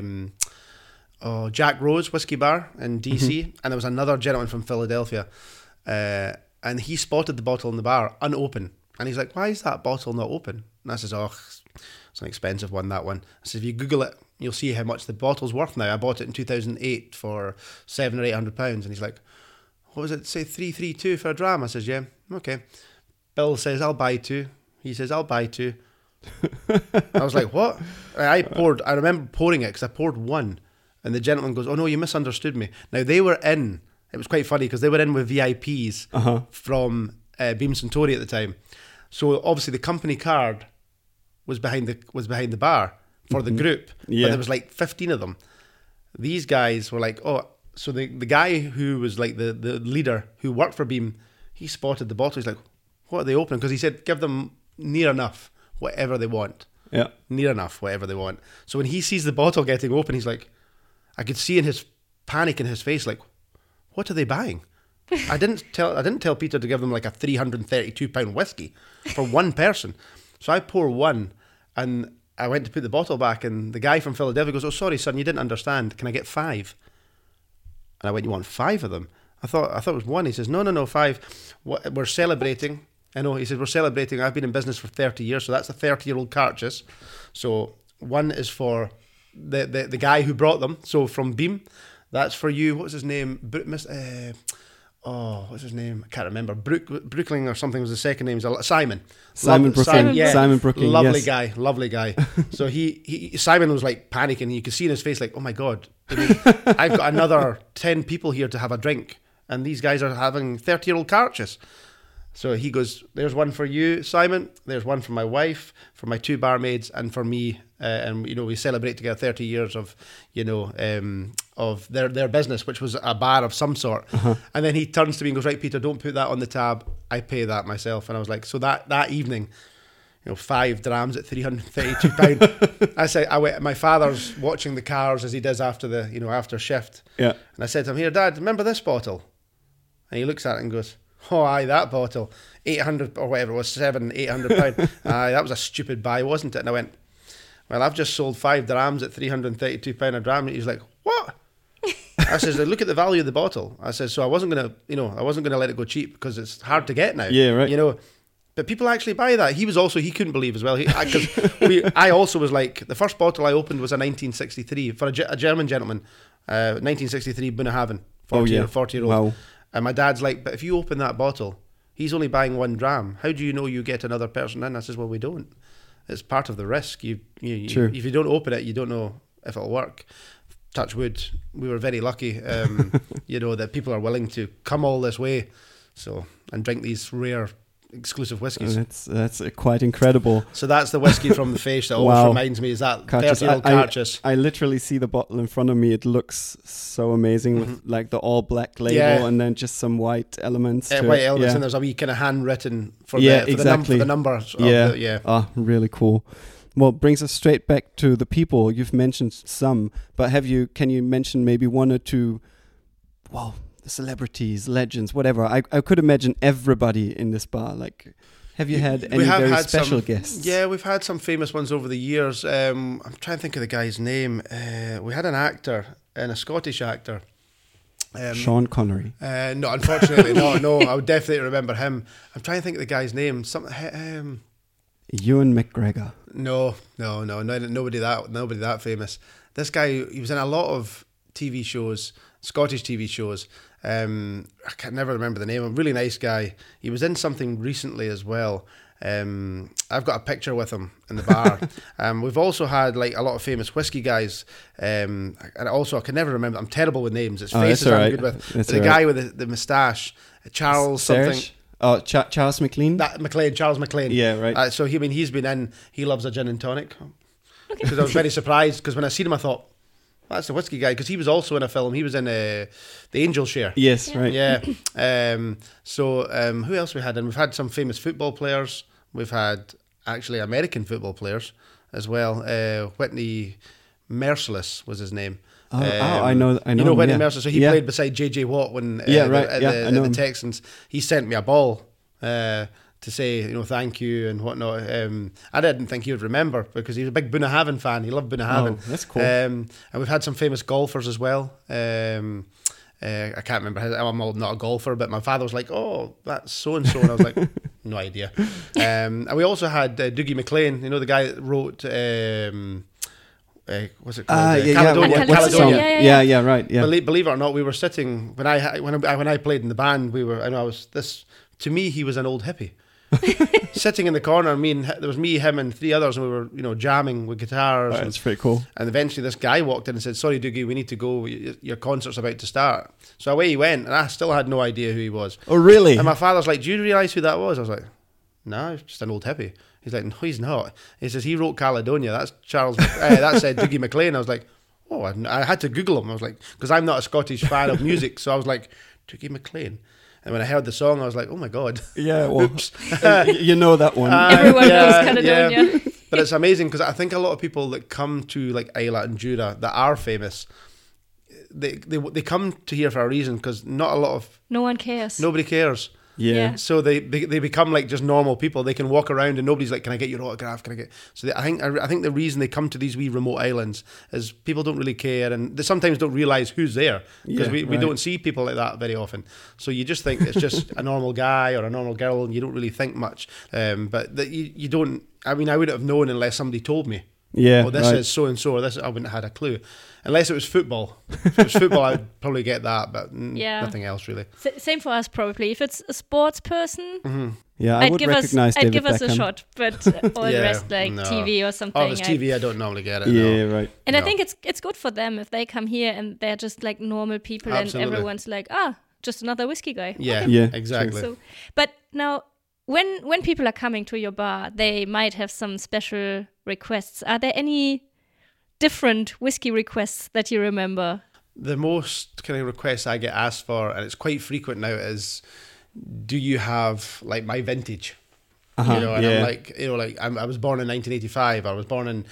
Jack Rose Whiskey Bar in DC, and there was another gentleman from Philadelphia, and he spotted the bottle in the bar unopened, and he's like, why is that bottle not open? And I says, it's It's an expensive one, that one. I said, if you Google it, you'll see how much the bottle's worth now. I bought it in 2008 for £700 or £800. And he's like, what was it, say 332 for a dram? I says, yeah, okay. Bill says, I'll buy 2. He says, I'll buy 2. I was like, what? I remember pouring it because I poured 1. And the gentleman goes, oh no, you misunderstood me. Now they were in, it was quite funny because they were in with VIPs from Beam Suntory at the time. So obviously the company card was behind the bar for the group. Yeah. But there was like 15 of them. These guys were like, oh, so the guy who was like the leader who worked for Beam, he spotted the bottle. He's like, what are they opening? Because he said, give them near enough, whatever they want. Yeah. Near enough, whatever they want. So when he sees the bottle getting open, he's like, I could see in his panic in his face, like, what are they buying? I didn't tell Peter to give them like a £332 whiskey for one person. So I pour 1 and I went to put the bottle back and the guy from Philadelphia goes, oh, sorry, son, you didn't understand. Can I get 5? And I went, you want 5 of them? I thought it was 1. He says, no, 5. We're celebrating. I know, he says, we're celebrating. I've been in business for 30 years, so that's a 30-year-old cartridge. So 1 is for the guy who brought them. So from Beam, that's for you. What was his name? What's his name? I can't remember. Brookling or something was the second name. Simon. Simon Brookling. Simon Brookling. Lovely guy. So Simon was like panicking. You could see in his face like, oh my God, I've got another 10 people here to have a drink, and these guys are having 30-year-old cartridges. So he goes, there's 1 for you, Simon. There's 1 for my wife, for my 2 barmaids, and for me. And we celebrate together 30 years of of their business, which was a bar of some sort. And then he turns to me and goes, right, Peter, don't put that on the tab. I pay that myself. And I was like, so that evening, 5 drams at £332. I said, my father's watching the cars as he does after after shift. Yeah. And I said to him, here, Dad, remember this bottle? And he looks at it and goes, oh, aye, that bottle, 800 or whatever it was, £800. Aye, that was a stupid buy, wasn't it? And I went, well, I've just sold 5 drams at £332 a dram. And he's like, what? I says, look at the value of the bottle. I says, so I wasn't gonna let it go cheap because it's hard to get now. Yeah, right. But people actually buy that. He couldn't believe as well. I also was like, the first bottle I opened was a 1963 for a German gentleman, 1963 Bunnahaven, 40-year-old. Wow. And my dad's like, but if you open that bottle, he's only buying 1 dram. How do you know you get another person in? I says, well, we don't. It's part of the risk. True. If you don't open it, you don't know if it'll work. Touch wood, we were very lucky, that people are willing to come all this way, and drink these rare, exclusive whiskies. That's quite incredible. So that's the whiskey from the Fèis that always reminds me is that 30-year-old cartridge. I literally see the bottle in front of me. It looks so amazing with like the all black label and then just some white elements. White elements, and there's a wee kind of handwritten for the numbers. Oh, really cool. Well, brings us straight back to the people. You've mentioned some, but can you mention maybe 1 or 2, the celebrities, legends, whatever. I could imagine everybody in this bar. Like, have you had any very special guests? Yeah, we've had some famous ones over the years. I'm trying to think of the guy's name. We had an actor, and a Scottish actor. Sean Connery. No, unfortunately, no. I would definitely remember him. I'm trying to think of the guy's name. Ewan McGregor. No, nobody that famous. This guy, he was in a lot of TV shows, Scottish TV shows. I can never remember the name. A really nice guy. He was in something recently as well. I've got a picture with him in the bar. We've also had like a lot of famous whiskey guys. And also I can never remember. I'm terrible with names. It's faces I'm good with. The guy with the moustache, Charles Serge? something. Oh, Charles McLean? Charles McLean. Yeah, right. So he's been in. He loves a gin and tonic. Because I was very surprised because when I seen him, I thought, that's the whiskey guy. Because he was also in a film. He was in The Angel Share. Yes, right. Yeah. Who else we had? And we've had some famous football players. We've had actually American football players as well. Whitney Merciless was his name. I know. You know Whitney Merciless. So he played beside JJ Watt when at the Texans. He sent me a ball to say thank you and whatnot. I didn't think he would remember because he was a big Bunnahaven fan. He loved Bunnahaven. Oh, that's cool. And we've had some famous golfers as well. I can't remember. I'm not a golfer, but my father was like, "Oh, that's so and so," and I was like, no idea. And we also had Dougie MacLean, you know, the guy that wrote, what's it called? Caledonia. What's the song? Yeah. Right. Yeah. Believe it or not, we were sitting when I played in the band. To me, he was an old hippie. Sitting in the corner, there was me, him, and 3 others, and we were, you know, jamming with guitars. That's pretty cool. And eventually, this guy walked in and said, "Sorry, Dougie, we need to go. Your concert's about to start." So away he went, and I still had no idea who he was. Oh, really? And my father's like, "Do you realise who that was?" I was like, "No, he's just an old hippie." He's like, "No, he's not." He says, "He wrote Caledonia. That's that's Dougie MacLean." I was like, "Oh," I had to Google him. I was like, because I'm not a Scottish fan of music, so I was like, "Dougie MacLean." And when I heard the song, I was like, "Oh my god!" Yeah, well, oops. you know that one. Everyone knows Caledonia. Yeah. But it's amazing because I think a lot of people that come to like Isla and Jura that are famous, they come to here for a reason because not a lot of No one cares. nobody cares. Yeah. So they become like just normal people. They can walk around and nobody's like, "Can I get your autograph? Can I get?" So I think the reason they come to these wee remote islands is people don't really care, and they sometimes don't realize who's there because we don't see people like that very often. So you just think it's just a normal guy or a normal girl, and you don't really think much. But you don't. I mean, I wouldn't have known unless somebody told me. Yeah. This is so and so, or this I wouldn't have had a clue. Unless it was football. If it was football, I'd probably get that, but nothing else really. Same for us probably. If it's a sports person, Yeah, I would recognize David I'd give us Beckham. a shot, but all the rest like TV or something. Oh, if it's TV, I don't normally get it. Yeah, no. right. And I think it's good for them if they come here and they're just like normal people Absolutely. and everyone's like, just another whiskey guy. Yeah, Yeah, exactly. So, but now, when people are coming to your bar, they might have some special requests. Are there any different whiskey requests that you remember? The most kind of requests I get asked for, and it's quite frequent now, is, "Do you have like my vintage?" Uh-huh, You know, and yeah. I'm like, you know, like I was born in 1985. I was born in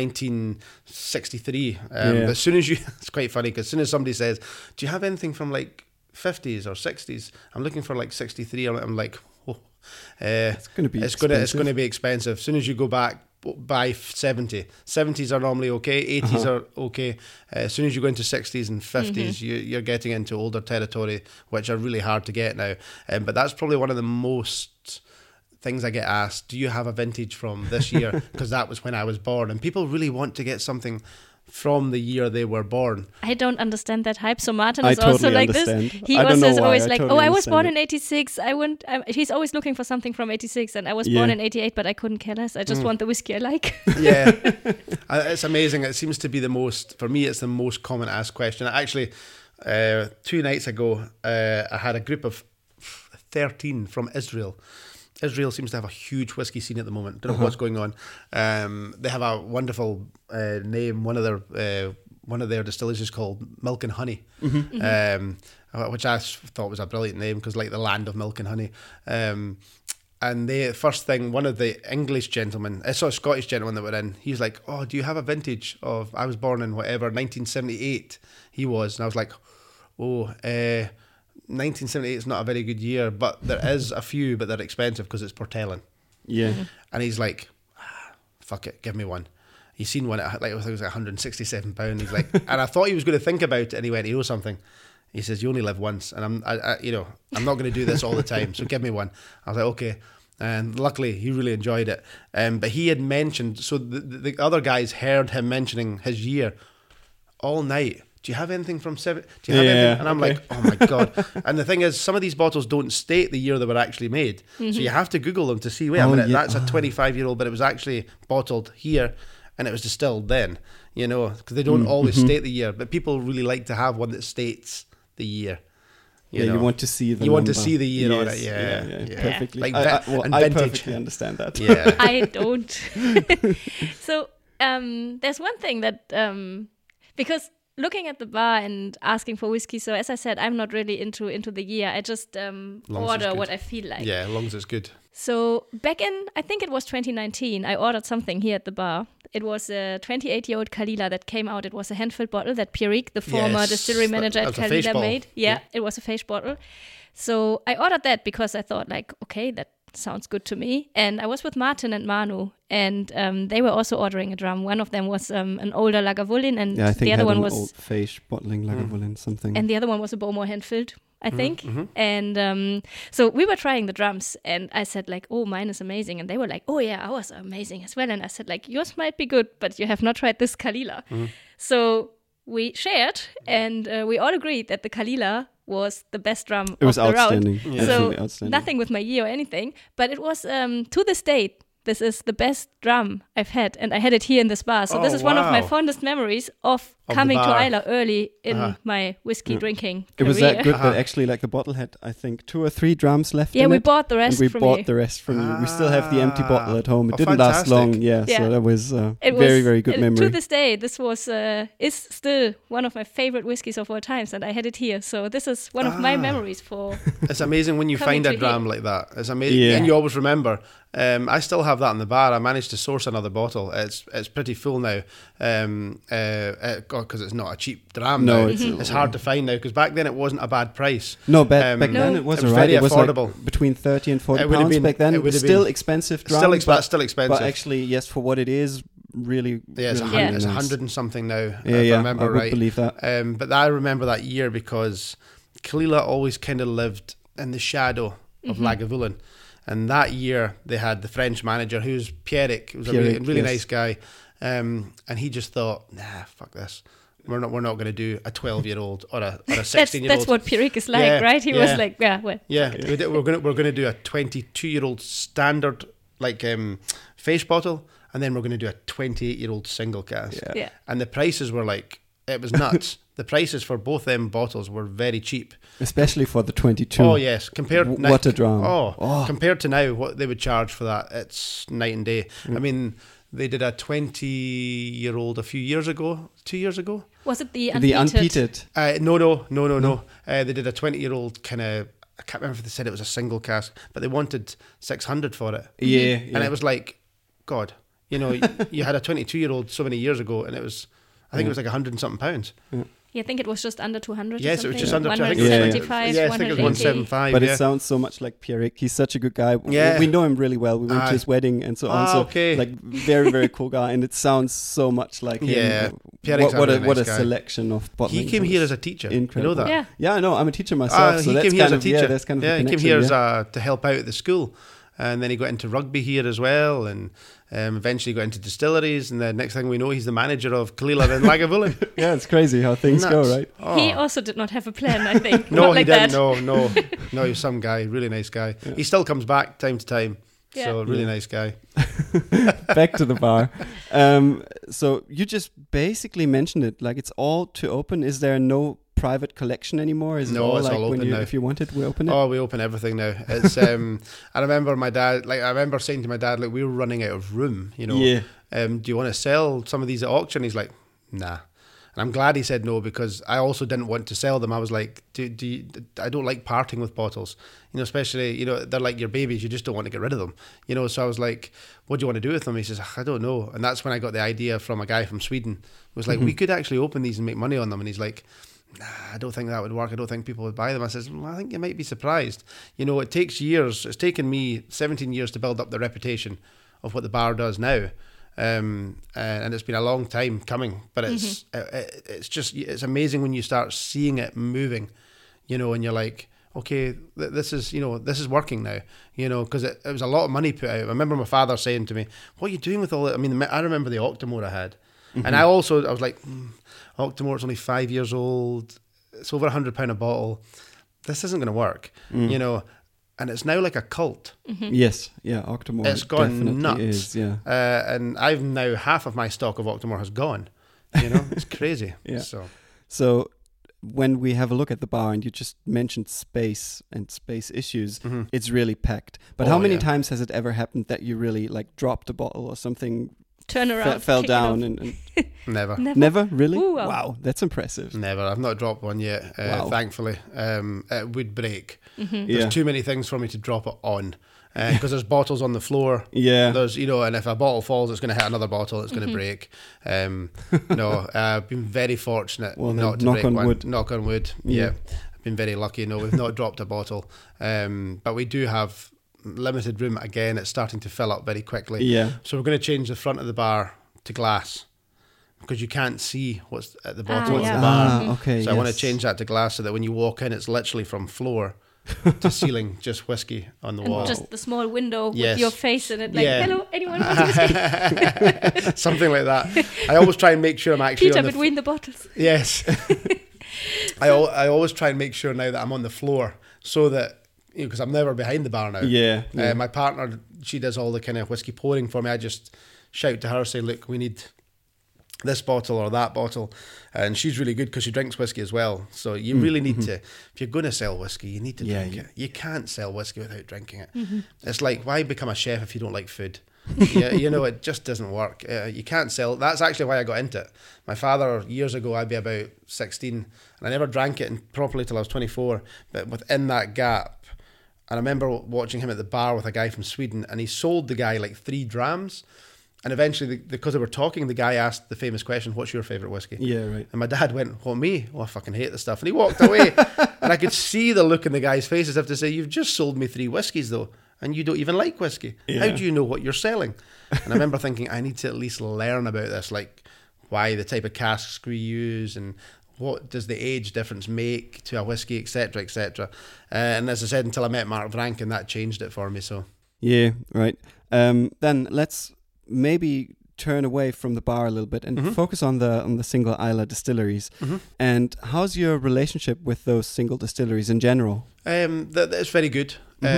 1963. As soon as it's quite funny because as soon as somebody says, "Do you have anything from like 50s or 60s?" I'm looking for like 63. I'm like, oh, It's going to be it's going to be expensive. As soon as you go back by 70s are normally okay, 80s are okay. As soon as you go into 60s and 50s, you're getting into older territory, which are really hard to get now. But that's probably one of the most things I get asked. Do you have a vintage from this year? Because that was when I was born, and people really want to get something from the year they were born. I don't understand that hype. So Martin I is also totally like understand. this. He I don't was know just why, always I like, totally I was born understand in 86. He's always looking for something from 86, and I was born in 88, but I couldn't care less. I just want the whiskey I like. Yeah, it's amazing. It seems to be for me, it's the most common asked question. Actually, 2 nights ago, I had a group of 13 from Israel. Israel seems to have a huge whiskey scene at the moment. Don't know what's going on. They have a wonderful name. One of their distilleries is called Milk and Honey, which I thought was a brilliant name because like the land of milk and honey. And one of the English gentlemen, I saw a Scottish gentleman that were in, he was like, "Oh, do you have a vintage of," I was born in 1978 he was. And I was like, 1978 is not a very good year, but there is a few, but they're expensive because it's Portellen. Yeah. And he's like, "Fuck it, give me one." He's seen one at like, I think it was like £167. He's like, and I thought he was going to think about it, and he went, "You know something?" He says, "You only live once, and I'm not going to do this all the time, so give me one." I was like, "Okay." And luckily, he really enjoyed it. But he had mentioned, so the other guys heard him mentioning his year all night. "Do you have anything from 7? Do you have anything?" And I'm like, "Oh my God." And the thing is, some of these bottles don't state the year they were actually made. So you have to Google them to see, wait a minute, that's a 25-year-old, but it was actually bottled here and it was distilled then, because they don't always state the year. But people really like to have one that states the year. You want to see the You want to number. see the year on Yes, it, yeah. perfectly. Like I vintage. perfectly understand that. Yeah. I don't. So there's one thing that because looking at the bar and asking for whiskey, so as I said, I'm not really into the year. I just order what I feel like. Yeah, as long as it's good. So back in, I think it was 2019, I ordered something here at the bar. It was a 28-year-old Kalila that came out. It was a hand-filled bottle that Pierrick, the former Yes, distillery manager at that was a Fèche Kalila, bottle. made. Yeah, it was a Fèche bottle. So I ordered that because I thought like, okay, that sounds good to me. And I was with Martin and Manu, and they were also ordering a drum. One of them was an older Lagavulin, and Yeah, I think the other had one an was old Fèche bottling Lagavulin something. and the other one was a Bowmore hand-filled. I think. And so we were trying the drums, and I said like, oh, mine is amazing. And they were like, oh yeah, ours are amazing as well. And I said like, yours might be good, but you have not tried this Kalila. So we shared, and we all agreed that the Kalila was the best drum It was of the round. outstanding. Yeah. So Definitely outstanding. nothing with my year or anything, but it was to this date, this is the best drum I've had, and I had it here in this bar. So Oh, this is one of my wow. fondest memories of the coming to bar. Isla early in my whiskey drinking It was career. that good that actually, like, the bottle had, I think, 2 or 3 drums left Yeah, in we it. bought the And rest we from bought you. the rest from you. We still have the empty bottle at home. It Oh, didn't last fantastic. long. Yeah, Yeah. so that was It very, was- very good To memory. this day, this was is still one of my favorite whiskeys of all times, and I had it here. So this is one of my memories for. It's amazing when you Coming find a to dram here. like that. It's amazing, Yeah. and you always remember. I still have that in the bar. I managed to source another bottle. It's pretty full now, because it's not a cheap dram. No, now. it's- it's hard to find now. Because back then it wasn't a bad price. No, back No. then it was It was alright. very It was affordable. like between 30 and 40 It would have pounds been- back then. it would have Still been- expensive drum. Still, but, still expensive. but actually, yes, for what it is, really, yeah, it's, really, it's nice. 100 and something now. Yeah, if yeah, I remember I would right. believe that. But I remember that year because Kalila always kind of lived in the shadow of Lagavulin. And that year they had the French manager, who's Pierrick, who was a really, Pierrick, really yes. nice guy. And he just thought, nah, fuck this. We're not going to do a 12-year-old or a 16-year-old. That's what Pierrick is like, Yeah, right? He yeah. was like, yeah, well, Yeah, we're gonna do a 22-year-old standard face bottle, and then we're gonna do a 28-year-old single cask. Yeah. yeah. And the prices were like, it was nuts. The prices for both them bottles were very cheap. Especially for the 22. Oh yes, compared What a drum. Oh, compared to now, what they would charge for that, it's night and day. I mean, they did a 20-year-old a few years ago, 2 years ago. Was it the The unpeated? unpeated. No. They did a 20-year-old kind of. I can't remember if they said it was a single cask, but they wanted 600 for it. Yeah, And it was like, God, you know, you had a 22-year-old so many years ago, and it was, I think it was like 100 and something pounds. Yeah, I think it was just under 200. Yes, or it was something. just under 200. 175, Yeah, I think it was 180. 175. But yeah. it sounds so much like Pierrick. He's such a good guy. Yeah. We know him really well. We went Aye. to his wedding and so on. Ah, So, okay. like, very, very cool guy. And it sounds so much like him. Yeah, Pierrick's a what really what nice a guy. selection of bottling. He came here as a teacher. Incredible. You know that? Yeah. Yeah, I know. I'm a teacher myself. so he that's came here as kind a of, teacher. yeah, that's kind of a he came connection, here yeah. to help out at the school. And then he got into rugby here as well, and eventually got into distilleries. And the next thing we know, he's the manager of Kalila in Lagavulin. Yeah, it's crazy how things go, Nuts. right? Oh. He also did not have a plan, I think. No, not he like didn't. that. No, he's some guy, really nice guy. He still comes back time to time. Yeah. So really Yeah. nice guy. Back to the bar. So you just basically mentioned it, like it's all to open. Is there no private collection anymore? Is it No, all it's like all when open you, now. if you want it, we open it? Oh, we open everything now. It's I remember my dad. Like I remember saying to my dad, like we were running out of room. You know. Yeah. Do you want to sell some of these at auction? He's like, nah. And I'm glad he said no, because I also didn't want to sell them. I was like, I don't like parting with bottles, you know, especially, you know, they're like your babies. You just don't want to get rid of them, you know. So I was like, what do you want to do with them? He says, I don't know. And that's when I got the idea from a guy from Sweden. It was like, we could actually open these and make money on them. And he's like, nah, I don't think that would work. I don't think people would buy them. I says, well, I think you might be surprised. You know, it takes years. It's taken me 17 years to build up the reputation of what the bar does now. And it's been a long time coming, but it's just, it's amazing when you start seeing it moving, you know, and you're like, okay, this is, you know, this is working now, you know, because it was a lot of money put out. I remember my father saying to me, what are you doing with all that? I mean, I remember the Octomore I had. And I was like, Octomore, it's only 5 years old. It's over £100 a bottle. This isn't going to work, you know. And it's now like a cult. Yes, yeah, Octomore. It's gone definitely nuts. Is, yeah. And I've now half of my stock of Octomore has gone. You know, it's crazy. Yeah. So when we have a look at the bar, and you just mentioned space and space issues, it's really packed. But how Oh, many yeah. times has it ever happened that you really like dropped a bottle or something, Turn around. fell pick it down, up. and never. never really? Ooh, wow. Wow, that's impressive. Never. I've not dropped one yet, Wow. thankfully. It would break. Mm-hmm. There's Yeah. too many things for me to drop it on. Because there's bottles on the floor. Yeah. There's, you know, and if a bottle falls, it's going to hit another bottle. It's going to break. No, I've been very fortunate Well, then, not to knock break on one. wood. Knock on wood. Yeah. I've been very lucky. No, we've not dropped a bottle. But we do have limited room again. It's starting to fill up very quickly. Yeah. So we're going to change the front of the bar to glass. because you can't see what's at the bottom of yeah. the bar. Okay. So I want to yes. change that to glass so that when you walk in, it's literally from floor to ceiling, just whiskey on the And wall. just the small window Yes. with your face in it, like, Yeah. hello, anyone want whiskey? Something like that. I always try and make sure I'm actually Peter on the between the bottles. Yes. I always try and make sure now that I'm on the floor so that, because I'm never behind the bar now. Yeah. yeah. My partner, she does all the kind of whiskey pouring for me. I just shout to her, say, look, we need this bottle or that bottle. And she's really good because she drinks whiskey as well. So you really need to, if you're going to sell whiskey, you need to Yeah, drink yeah. it. You can't sell whiskey without drinking it. It's like, why become a chef if you don't like food? Yeah, you know, it just doesn't work. You can't sell. That's actually why I got into it. My father, years ago, I'd be about 16, and I never drank it properly till I was 24. But within that gap, and I remember watching him at the bar with a guy from Sweden, and he sold the guy like 3 drams. And eventually, because they were talking, the guy asked the famous question, what's your favourite whiskey? Yeah, right. And my dad went, well, me? Oh, I fucking hate this stuff. And he walked away. And I could see the look in the guy's face as if to say, you've just sold me 3 whiskies, though, and you don't even like whiskey. Yeah. How do you know what you're selling? And I remember thinking, I need to at least learn about this, like why the type of casks we use and what does the age difference make to a whiskey, etc., etc. And as I said, until I met Mark Vranken, that changed it for me. So Yeah, right. Then let's maybe turn away from the bar a little bit and focus on the single Islay distilleries. And how's your relationship with those single distilleries in general? It's very good.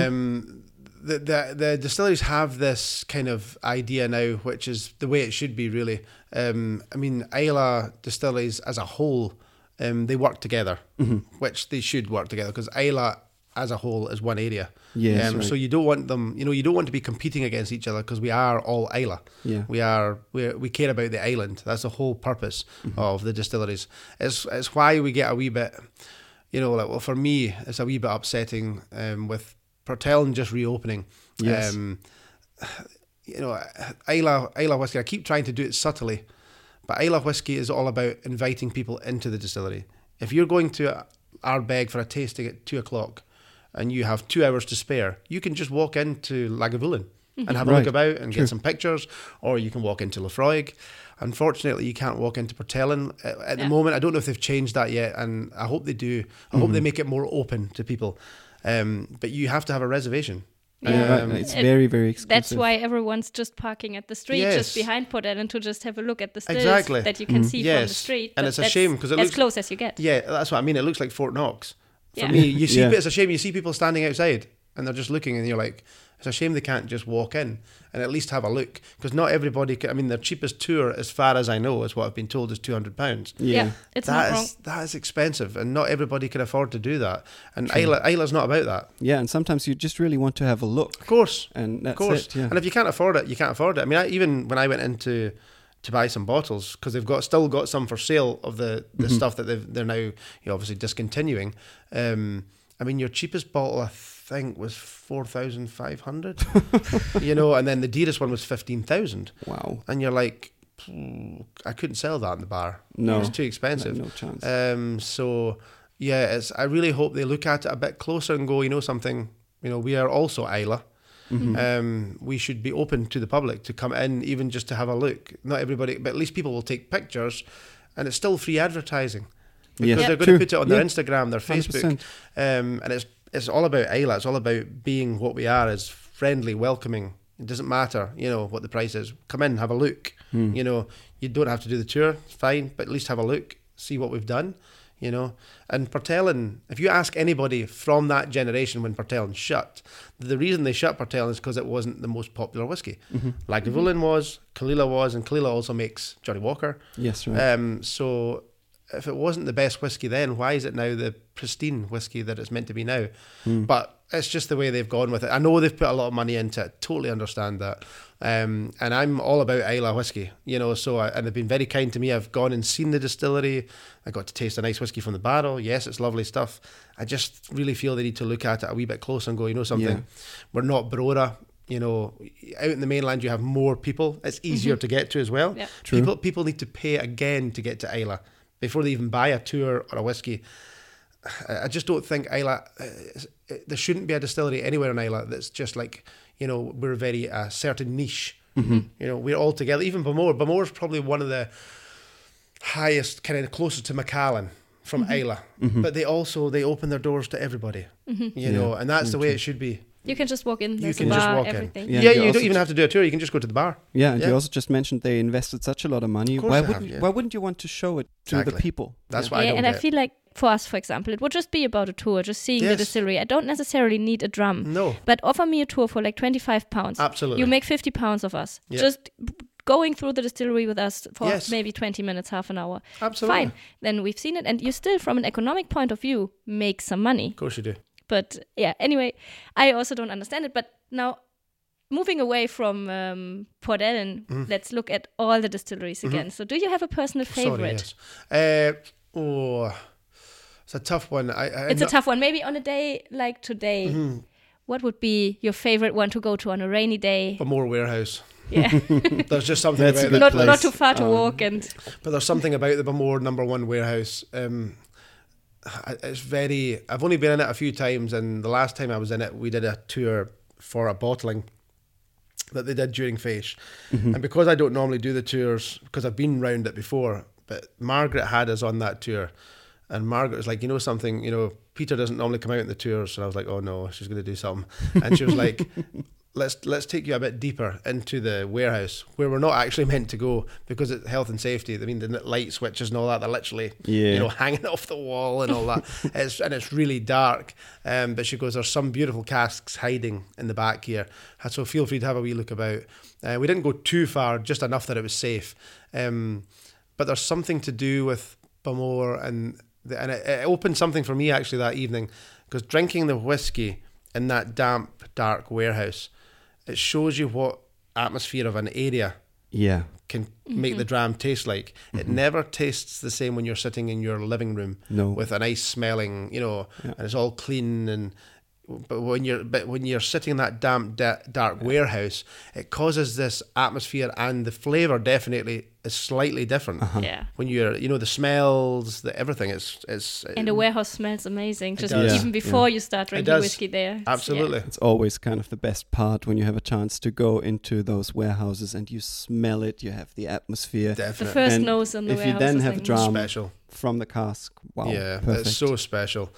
The distilleries have this kind of idea now, which is the way it should be, really. I mean, Islay distilleries as a whole, they work together, which they should work together, because Islay as a whole is one area. Yes, right. So you don't want them, you don't want to be competing against each other, because we are all Islay. Yeah. We care about the island. That's the whole purpose of the distilleries. It's why we get a wee bit, for me, it's a wee bit upsetting with Portellen just reopening. Yes. Islay whiskey, I keep trying to do it subtly, but Islay whiskey is all about inviting people into the distillery. If you're going to Ardbeg for a tasting at 2:00 and you have 2 hours to spare, you can just walk into Lagavulin and have a look about and get some pictures, or you can walk into Laphroaig. Unfortunately, you can't walk into Portellen at the moment. I don't know if they've changed that yet, and I hope they do. I hope they make it more open to people. But you have to have a reservation. Yeah, right. It's very, very exclusive. That's why everyone's just parking at the street, Yes. just behind Portellen, to just have a look at the stills Exactly. that you can see from the Yes. street. And But it's a that's shame, 'cause it as looks- close as you get. Yeah, that's what I mean. It looks like Fort Knox. For Yeah. me, you see, Yeah. it's a shame. You see people standing outside and they're just looking, and you're like, it's a shame they can't just walk in and at least have a look, because not everybody can. I mean, their cheapest tour, as far as I know, is what I've been told, is £200. Yeah. It's not wrong. That is expensive, and not everybody can afford to do that. And Islay's not about that. Yeah, and sometimes you just really want to have a look. Of course, And that's of course. it, yeah. And if you can't afford it, you can't afford it. I mean, even when I went into to buy some bottles, because they've still got some for sale of the stuff that they're now obviously discontinuing. I mean, your cheapest bottle, I think, was 4,500. And then the dearest one was 15,000. Wow. And you're like, I couldn't sell that in the bar. No. It's too expensive. No chance. So yeah, I really hope they look at it a bit closer and go, something. We are also Islay. We should be open to the public to come in, even just to have a look. Not everybody, but at least people will take pictures, and it's still free advertising, because Yes. they're going True. to put it on their Instagram, their Facebook, 100%. and it's all about Islay. It's all about being what we are, as friendly, welcoming. It doesn't matter, what the price is. Come in, have a look. You don't have to do the tour, it's fine, but at least have a look, see what we've done. And Portellen, if you ask anybody from that generation when Portellen shut, the reason they shut Portellen is because it wasn't the most popular whiskey. Lagavulin was, Kalila was, and Kalila also makes Johnny Walker. Yes, right. So if it wasn't the best whiskey then, why is it now the pristine whiskey that it's meant to be now? But it's just the way they've gone with it. I know they've put a lot of money into it. Totally understand that. And I'm all about Islay whiskey, and they've been very kind to me. I've gone and seen the distillery. I got to taste a nice whiskey from the barrel. Yes, it's lovely stuff. I just really feel they need to look at it a wee bit closer and go, something, Yeah. we're not Brora. Out in the mainland you have more people. It's easier to get to as well. Yeah. True. People need to pay again to get to Islay before they even buy a tour or a whiskey. I just don't think Islay, there shouldn't be a distillery anywhere in Islay that's just like, we're very certain niche. We're all together. Even Bowmore. Bowmore's probably one of the highest, kind of closer to Macallan from Islay. But they open their doors to everybody, you know, and that's the way it should be. You can just walk in. There's can a just bar, walk everything. in. Yeah, Yeah, you you also don't even have to do a tour. You can just go to the bar. Yeah, and Yeah. you also just mentioned they invested such a lot of money. Of course Why they wouldn't have, yeah. why wouldn't you want to show it to the Exactly. people? That's what I don't and get. I feel like for us, for example, it would just be about a tour, just seeing the Yes. distillery. I don't necessarily need a drum, No, but offer me a tour for like £25. absolutely. You make £50 of us. Yeah. Just going through the distillery with us for Yes. maybe 20 minutes, half an hour. Absolutely. Fine. Then we've seen it. And you still, from an economic point of view, make some money. Of course you do. But yeah, anyway, I also don't understand it. But now, moving away from Port Ellen, let's look at all the distilleries again. So do you have a personal favorite? Sorry, yes. It's a tough one. It's a tough one. Maybe on a day like today, what would be your favorite one to go to on a rainy day? Bamore Warehouse. Yeah, There's just something That's a about good that not place. too far to walk and But there's something about the Bamore number 1 warehouse. It's very. I've only been in it a few times, and the last time I was in it, we did a tour for a bottling that they did during Faish. And because I don't normally do the tours, because I've been round it before, but Margaret had us on that tour, and Margaret was like, you know something, you know, Peter doesn't normally come out in the tours, and I was like, oh no, she's going to do something, and she was like, let's take you a bit deeper into the warehouse where we're not actually meant to go because it's health and safety. I mean, the light switches and all that, they're literally, Yeah. you know, hanging off the wall and all that. It's really dark. But she goes, there's some beautiful casks hiding in the back here, so feel free to have a wee look about. We didn't go too far, just enough that it was safe. But there's something to do with Bamore, and it opened something for me actually that evening, because drinking the whiskey in that damp, dark warehouse, it shows you what atmosphere of an area Yeah. can make the dram taste like. It never tastes the same when you're sitting in your living room No. with a nice smelling, you know, Yeah. and it's all clean. But when you're sitting in that damp, dark warehouse, it causes this atmosphere, and the flavour definitely is slightly different. yeah. When you're, you know, the smells, everything, it's And the warehouse smells amazing, just does. even before you start drinking does. whiskey there. It's- absolutely. It's always kind of the best part when you have a chance to go into those warehouses and you smell it, you have the atmosphere. Yeah. The Definitely first And nose on the if you warehouse. then is have like, drum- special. From the cask. Wow. Yeah, Perfect. it's so special.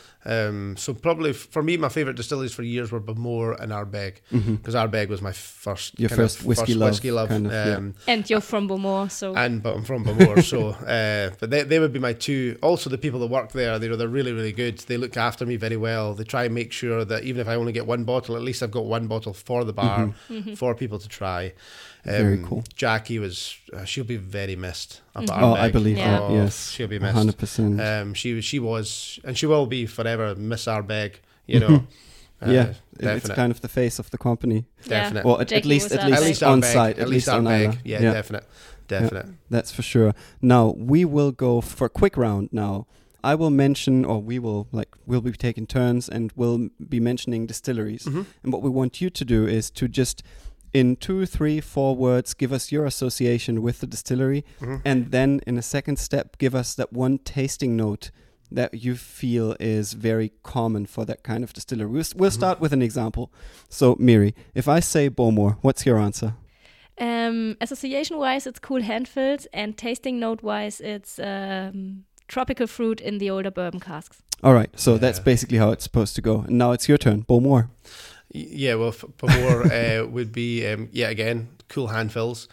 So probably for me, my favourite distilleries for years were Bamore and Ardbeg, because Ardbeg was my first Your kind first of whiskey love, kind of, yeah. And you're from Beaumont, so But I'm from Bamore, so but they would be my two. Also, the people that work there, they're really, really good. They look after me very well. They try and make sure that even if I only get one bottle, at least I've got one bottle for the bar for people to try. Very cool. Jackie was she'll be very missed up at Oh, I Ardbeg. believe Yeah. that. Yes. she'll be missed. 100%. She was, and she will be forever, Miss Ardbeg. You know, Yeah. It's definite. kind of the face of the company. Definite. Or at Jackie least was at least Ardbeg. on Ardbeg, site. At least on Islay. Ardbeg. Yeah, definite. That's for sure. Now we will go for a quick round now. I will mention, or we'll be taking turns and we'll be mentioning distilleries. Mm-hmm. And what we want you to do is to just, in 2, 3, 4 words, give us your association with the distillery. Mm-hmm. And then in a second step, give us that one tasting note that you feel is very common for that kind of distillery. We'll start with an example. So, Miri, if I say Bowmore, what's your answer? Association-wise, it's cool hand-filled, and tasting note-wise, it's tropical fruit in the older bourbon casks. All right, so that's Yeah. basically how it's supposed to go. And now it's your turn, Bowmore. Yeah, well, Bamore would be again cool handfills,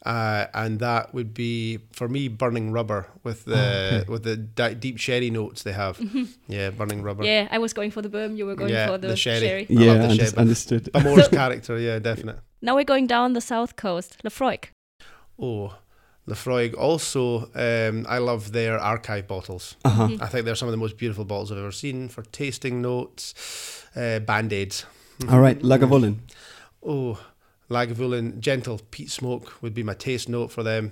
and that would be for me burning rubber with the deep sherry notes they have. Yeah, burning rubber. Yeah, I was going for the bourbon, you were going Yeah, for the sherry. sherry. I love Yeah, the sherry. understood. Bamore's character, yeah, definite. Now we're going down the south coast, Lefroy. Oh, Lefroy. Also, I love their archive bottles. Uh-huh. Mm-hmm. I think they're some of the most beautiful bottles I've ever seen for tasting notes. Band-Aids. All right, Lagavulin. Oh, Lagavulin, gentle peat smoke would be my taste note for them.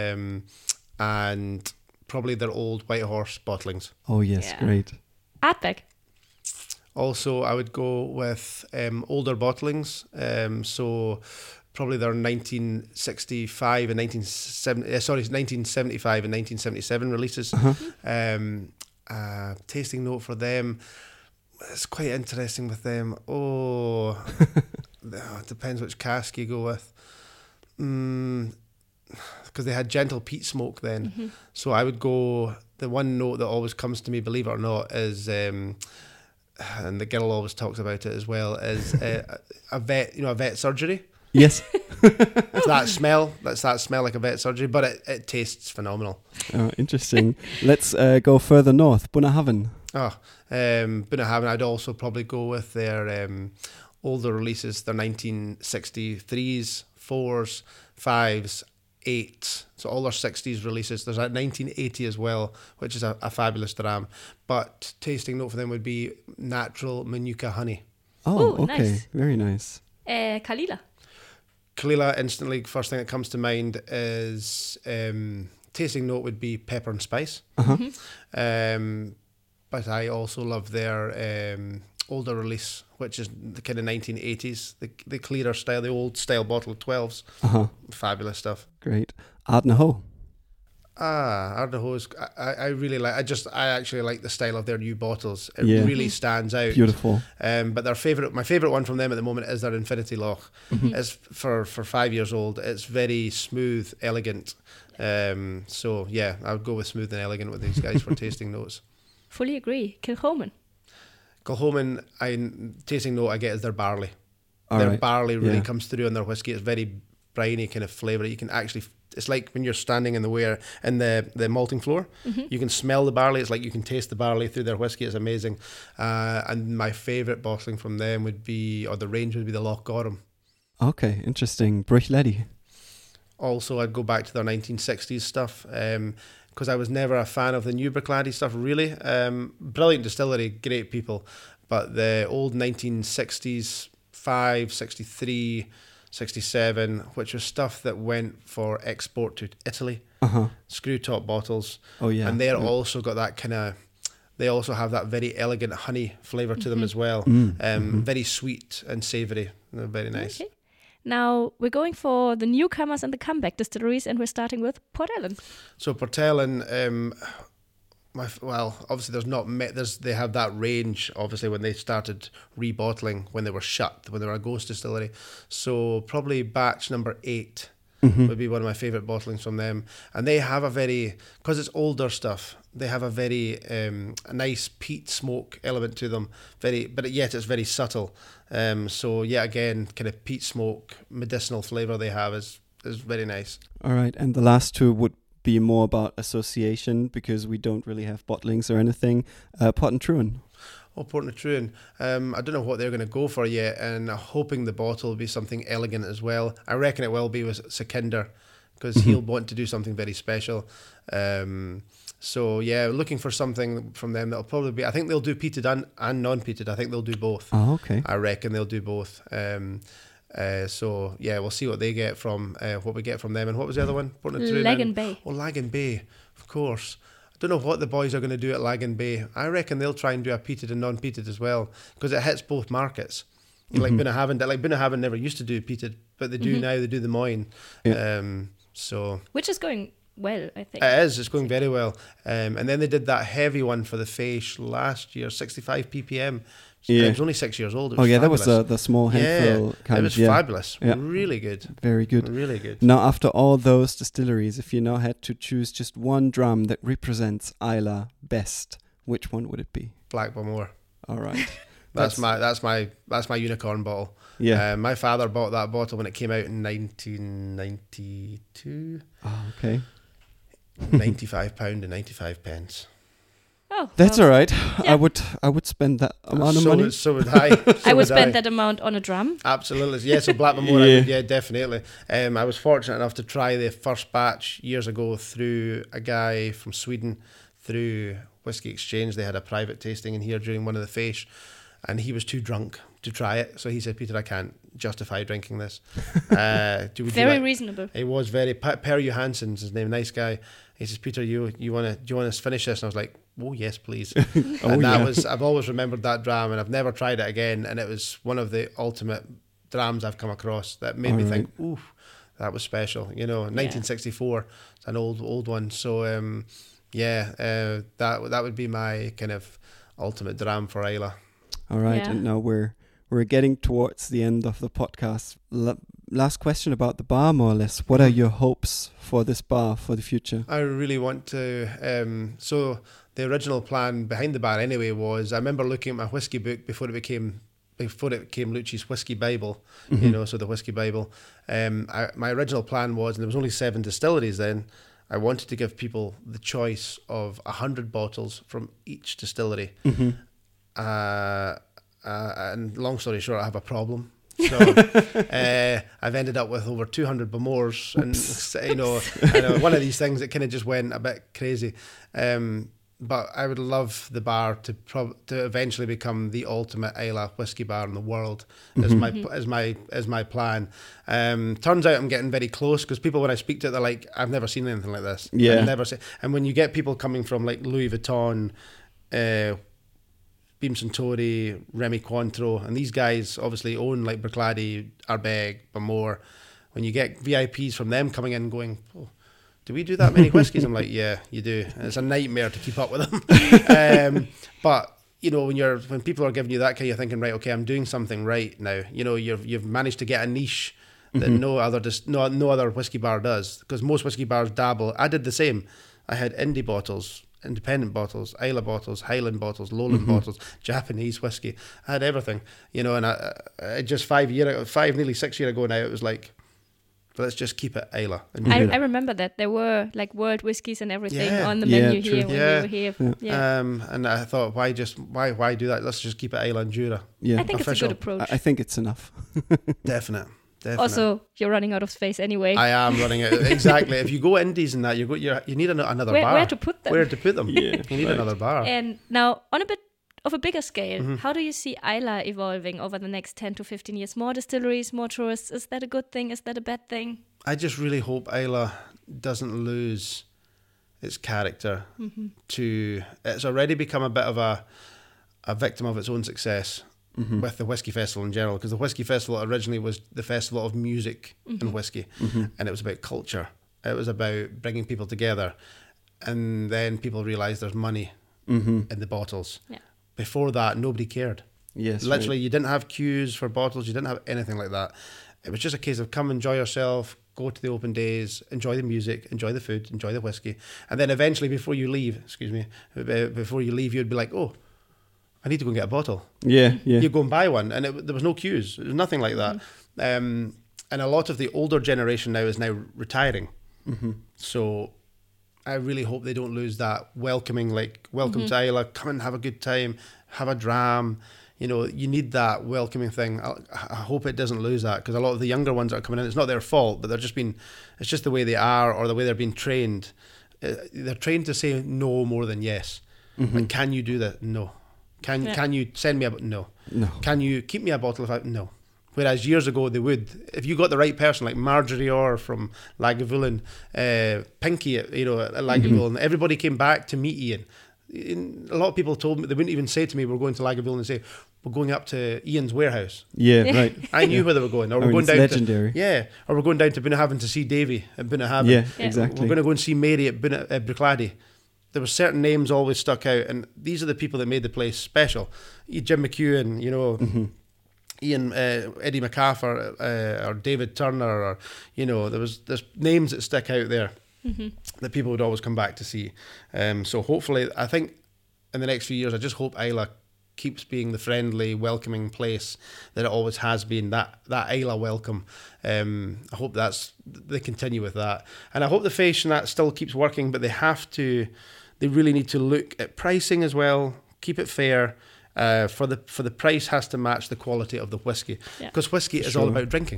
And probably their old White Horse bottlings. Oh, yes, Yeah. great. Ardbeg. Also, I would go with older bottlings. So probably their 1965 and 1975 and 1977 releases. Tasting note for them. It's quite interesting with them. Oh, it depends which cask you go with. because they had gentle peat smoke then. So I would go, the one note that always comes to me, believe it or not, is, and the girl always talks about it as well, is a vet surgery. Yes. It's that smell like a vet surgery, but it tastes phenomenal. Oh, interesting. Let's go further north. Bunnahabhain. Bunnahabhain, I'd also probably go with their older releases, their 1963s, 4s, 5s, 8s, so all their 60s releases. There's a 1980 as well, which is a fabulous dram. But tasting note for them would be natural Manuka honey. Oh, Ooh, okay. nice. Very nice. Kalila. Kalila, instantly, first thing that comes to mind is tasting note would be pepper and spice. But I also love their older release, which is the kind of 1980s, the clearer style, the old style bottle 12s. Fabulous stuff. Great. Ardnahoe. Ardnahoe is, I really like, I actually like the style of their new bottles. It Yeah. really stands out. Beautiful. But my favourite one from them at the moment is their Infinity Loch. It's for 5 years old. It's very smooth, elegant. So yeah, I would go with smooth and elegant with these guys for tasting notes. Fully agree. Kilchoman. Kilchoman, tasting note I get is their barley. All Their right. barley really Yeah. comes through in their whiskey. It's very briny kind of flavour. You can actually, it's like when you're standing in the malting floor, you can smell the barley. It's like you can taste the barley through their whiskey. It's amazing. And my favourite bottling from them would be, or the range would be the Loch Gorham. Okay, interesting. Bruichladdich. Also, I'd go back to their 1960s stuff, because I was never a fan of the new Bruichladdich stuff, really. Brilliant distillery, great people, but the old 1960s, 5, 63, 67, which was stuff that went for export to Italy, screw top bottles. Oh, yeah. And they're also got that kind of, they also have that very elegant honey flavour to them as well. Very sweet and savoury. They're very nice. Okay. Now we're going for the newcomers and the comeback distilleries, and we're starting with Port Ellen. So Port Ellen, obviously there's not they have that range obviously when they started rebottling, when they were shut, when they were a ghost distillery. So probably batch number 8 would be one of my favourite bottlings from them. And they have because it's older stuff, they have a very a nice peat smoke element to them, but yet it's very subtle. So yeah, again, kind of peat smoke, medicinal flavour they have is very nice. All right. And the last two would be more about association, because we don't really have bottlings or anything. Portentruan. Oh, Portentruan. I don't know what they're going to go for yet, and I'm hoping the bottle will be something elegant as well. I reckon it will be with Sikander, because he'll want to do something very special. So yeah, looking for something from them that'll probably be, I think they'll do peated and non-peated. I think they'll do both. Oh, okay. I reckon they'll do both. So yeah, we'll see what they get from, what we get from them. And what was the other one? Lagan Bay. Oh, Lagan Bay, of course. I don't know what the boys are going to do at Lagan Bay. I reckon they'll try and do a peated and non-peated as well, because it hits both markets. Like Bunnahabhain never used to do peated, but they do now. They do the Moyne. Yeah. Which is going well, I think. It is. It's going very well. And then they did that heavy one for the Fèis last year, 65 ppm. Yeah. It was only 6 years old. It Oh, was yeah, that was fabulous. the small handful kind it was of, yeah. fabulous. Yeah. Really good. Very good. Really good. Now, after all those distilleries, if you now had to choose just one dram that represents Islay best, which one would it be? Black Bowmore. All right. That's my unicorn bottle. Yeah. My father bought that bottle when it came out in 1992. Oh, okay. £95 and 95 pence. Oh, That's well, all right. Yeah. I would spend that amount of money. So would I. I would spend that amount on a drum. Absolutely. Yeah, so Black Bowmore, definitely. I was fortunate enough to try the first batch years ago through a guy from Sweden, through Whiskey Exchange. They had a private tasting in here during one of the Fèis, and he was too drunk to try it. So he said, Peter, I can't justify drinking this. Very reasonable. He was very, Per Johansson's his name, nice guy. He says, Peter, do you want to finish this? And I was like, oh, yes, please. I've always remembered that dram, and I've never tried it again. And it was one of the ultimate drams I've come across that made me think, ooh, that was special. 1964, it's an old one. So, that would be my kind of ultimate dram for Islay. All right, Yeah. and now we're getting towards the end of the podcast. last question about the bar, more or less. What are your hopes for this bar for the future? I really want to. So the original plan behind the bar, anyway, was I remember looking at my whiskey book before it became Lucci's Whiskey Bible. You know, so the Whiskey Bible. My original plan was, and there was only 7 distilleries then. I wanted to give people the choice of 100 bottles from each distillery. And long story short, I have a problem. So I've ended up with over 200 Bowmores, and you know, one of these things that kind of just went a bit crazy. But I would love the bar to eventually become the ultimate Islay whiskey bar in the world. Is my plan. Turns out I'm getting very close, because people, when I speak to it, they're like, "I've never seen anything like this." Yeah. I've never seen. And when you get people coming from like Louis Vuitton, Beam Suntory, Remy Cointreau, and these guys obviously own like Bruichladdich, Ardbeg, Bowmore. When you get VIPs from them coming in going, "Oh, do we do that many whiskies?" I'm like, "Yeah, you do." And it's a nightmare to keep up with them. But you know, when people are giving you that kind, you're thinking, right, okay, I'm doing something right now. You know, you've managed to get a niche that no other whiskey bar does, because most whiskey bars dabble. I did the same. I had indie bottles, independent bottles, Islay bottles, Highland bottles, Lowland bottles, Japanese whiskey. I had everything, you know. And I just nearly 6 years ago now, it was like, let's just keep it Islay. I remember that there were like world whiskies and everything on the menu here when we were here. Yeah. And I thought, why do that? Let's just keep it Islay and Jura. Yeah, I think it's a good approach. I think it's enough. Definite. Also, you're running out of space anyway. I am running out. Exactly. If you go indies and that, you need another bar. Where to put them? Where to put them? Yeah, you need another bar. And now, on a bit of a bigger scale, how do you see Islay evolving over the next 10 to 15 years? More distilleries, more tourists. Is that a good thing? Is that a bad thing? I just really hope Islay doesn't lose its character. It's already become a bit of a victim of its own success. With the Whiskey Festival in general, because the Whiskey Festival originally was the festival of music and whiskey, and it was about culture. It was about bringing people together, and then people realised there's money in the bottles. Yeah. Before that, nobody cared. Yes, literally, you didn't have queues for bottles. You didn't have anything like that. It was just a case of come enjoy yourself, go to the open days, enjoy the music, enjoy the food, enjoy the whiskey, and then eventually, before you leave, you'd be like, "Oh, I need to go and get a bottle." Yeah. You go and buy one, and there was no queues. There was nothing like that. And a lot of the older generation now is now retiring. So I really hope they don't lose that welcoming, like, welcome to Islay, come and have a good time, have a dram. You know, you need that welcoming thing. I hope it doesn't lose that, because a lot of the younger ones that are coming in, it's not their fault, but it's just the way they are, or the way they're being trained. They're trained to say no more than yes. Like, can you do that? No. Can you send me no. Can you keep me a bottle no. Whereas years ago they would, if you got the right person, like Marjorie Orr from Lagavulin, Pinky at Lagavulin, everybody came back to meet Ian. A lot of people told me, they wouldn't even say to me, we're going to Lagavulin, and say, we're going up to Ian's warehouse. Yeah, right. I knew where they were going. Or we're going down legendary. Or we're going down to Bunnahabhain to see Davy at Bunnahabhain. Yeah, exactly. We're going to go and see Mary at Bruichladdich. There were certain names always stuck out, and these are the people that made the place special. Jim McEwen, you know, Ian, Eddie McCaffrey, or David Turner, or, you know, there's names that stick out there that people would always come back to see. So hopefully, I think in the next few years, I just hope Islay keeps being the friendly, welcoming place that it always has been. That Islay welcome. I hope they continue with that, and I hope the Fèis and that still keeps working. But they really need to look at pricing as well. Keep it fair. For the price has to match the quality of the whiskey, because whiskey is all about drinking.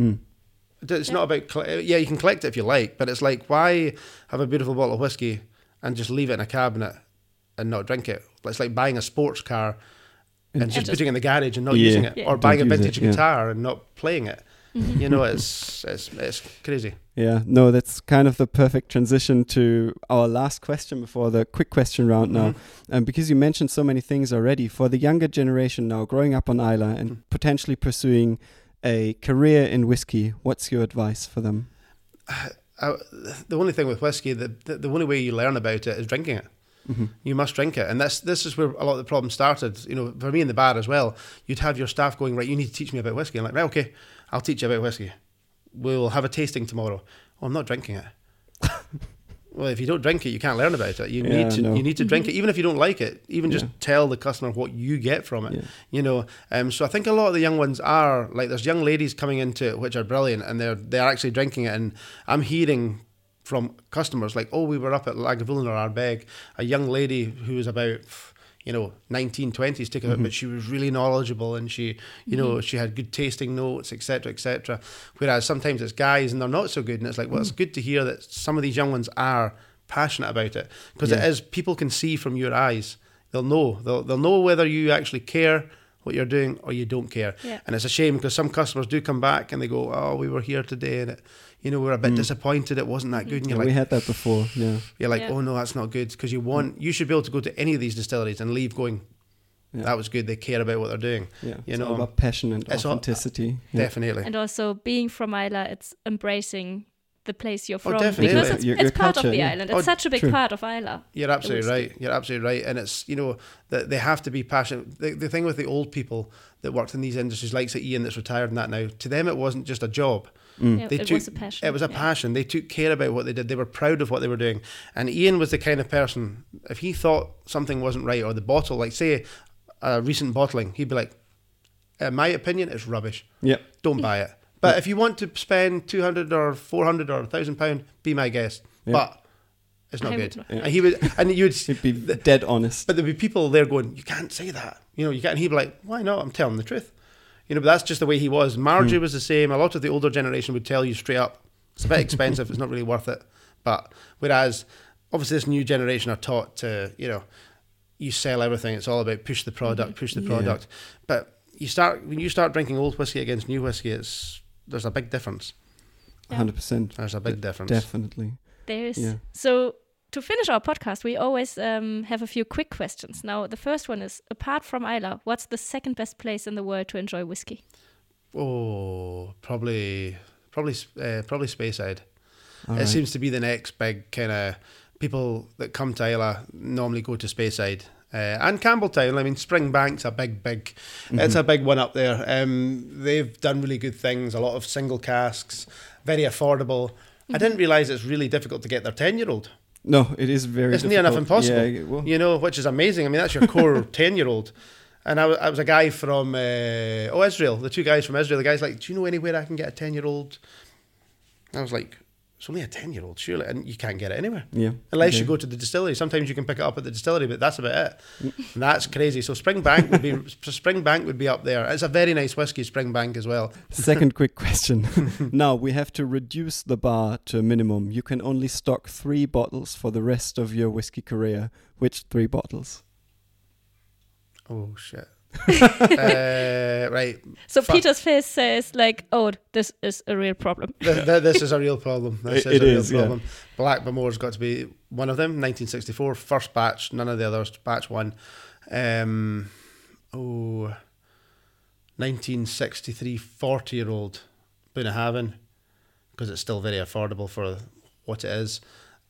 It's not about you can collect it if you like, but it's like, why have a beautiful bottle of whiskey and just leave it in a cabinet and not drink it? It's like buying a sports car and just putting it in the garage and not using it, or buying a vintage guitar and not playing it. You know, it's crazy. Yeah, no, that's kind of the perfect transition to our last question before the quick question round now. Because you mentioned so many things already, for the younger generation now growing up on Islay and potentially pursuing a career in whiskey, what's your advice for them? The only thing with whiskey, the only way you learn about it is drinking it. You must drink it, and this is where a lot of the problem started. You know, for me in the bar as well, you'd have your staff going, right, you need to teach me about whiskey. I'm like, right, okay, I'll teach you about whiskey. we'll have a tasting tomorrow. Oh, I'm not drinking it. Well, if you don't drink it, you can't learn about it. You need to drink it, even if you don't like it. Even just tell the customer what you get from it. So I think a lot of the young ones are like, there's young ladies coming into it which are brilliant, and they're actually drinking it. And I'm hearing from customers like, oh, we were up at Lagavulin or Ardbeg, a young lady who was about 19, 20s took it, but she was really knowledgeable, and she, she had good tasting notes, etc., etc. Whereas sometimes it's guys and they're not so good, and it's like, well, it's good to hear that some of these young ones are passionate about it, because it is, people can see from your eyes. They'll know whether you actually care what you're doing or you don't care. Yeah. And it's a shame, because some customers do come back and they go, oh, we were here today and we're a bit disappointed it wasn't that good. And you're like, we had that before. Yeah. You're like, oh no, that's not good, because you should be able to go to any of these distilleries and leave going, that was good. They care about what they're doing. Yeah. It's all about passion and authenticity. Definitely. And also being from Islay, it's embracing the place you're from, definitely. because it's part culture, of the island. It's such a big part of Islay. You're absolutely right. And it's, that they have to be passionate. The thing with the old people that worked in these industries, like say Ian that's retired and that now, to them it wasn't just a job. It was a passion. It was a passion. They took care about what they did. They were proud of what they were doing. And Ian was the kind of person, if he thought something wasn't right, or the bottle, like say a recent bottling, he'd be like, in my opinion, it's rubbish. Yep. Don't buy it. But if you want to spend 200 or 400 or £1,000, be my guest. Yep. But it's not good. Yeah. And he'd be dead honest. But there'd be people there going, you can't say that. You can't. And he'd be like, why not? I'm telling the truth. But that's just the way he was. Marjorie was the same. A lot of the older generation would tell you straight up, it's a bit expensive, it's not really worth it. But whereas, obviously, this new generation are taught to, you sell everything. It's all about push the product. But when you start drinking old whiskey against new whiskey, there's a big difference. 100%. There's a big difference. Definitely. There is. Yeah. So to finish our podcast, we always have a few quick questions. Now, the first one is, apart from Islay, what's the second best place in the world to enjoy whiskey? Oh, probably Speyside. All seems to be the next big kind of, people that come to Islay normally go to Speyside. And Campbelltown. I mean, Springbank's a big, it's a big one up there. They've done really good things, a lot of single casks, very affordable. I didn't realise it's really difficult to get their 10-year-old. No, it is very It's difficult. near enough impossible, well. Which is amazing. I mean, that's your core 10-year-old. And I was a guy from, Israel, the two guys from Israel. The guy's like, do you know anywhere I can get a 10-year-old? I was like, it's only a 10-year-old, surely, and you can't get it anywhere. Yeah. Unless you go to the distillery. Sometimes you can pick it up at the distillery, but that's about it. And that's crazy. So Springbank would be up there. It's a very nice whiskey, Springbank as well. Second quick question. Now we have to reduce the bar to a minimum. You can only stock 3 bottles for the rest of your whiskey career. Which 3 bottles? Oh shit. Right. So Peter's face says like, oh, this is a real problem. This is a real problem. This is a real problem. Black Bowmore's got to be one of them. 1964, first batch, none of the others. Batch 1. 1963, 40-year-old Bunnahabhain, because it's still very affordable for what it is.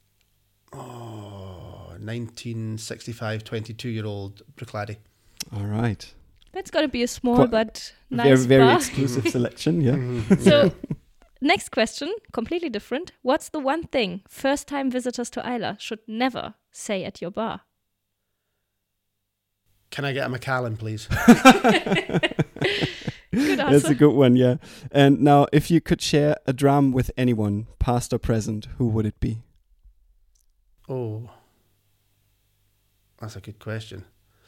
1965, 22-year-old Bruichladdich. All right. That's got to be a small but nice very bar. exclusive selection, yeah. So, next question, completely different. What's the one thing first-time visitors to Islay should never say at your bar? Can I get a Macallan, please? Good answer. That's a good one, yeah. And now, if you could share a dram with anyone, past or present, who would it be? Oh, that's a good question.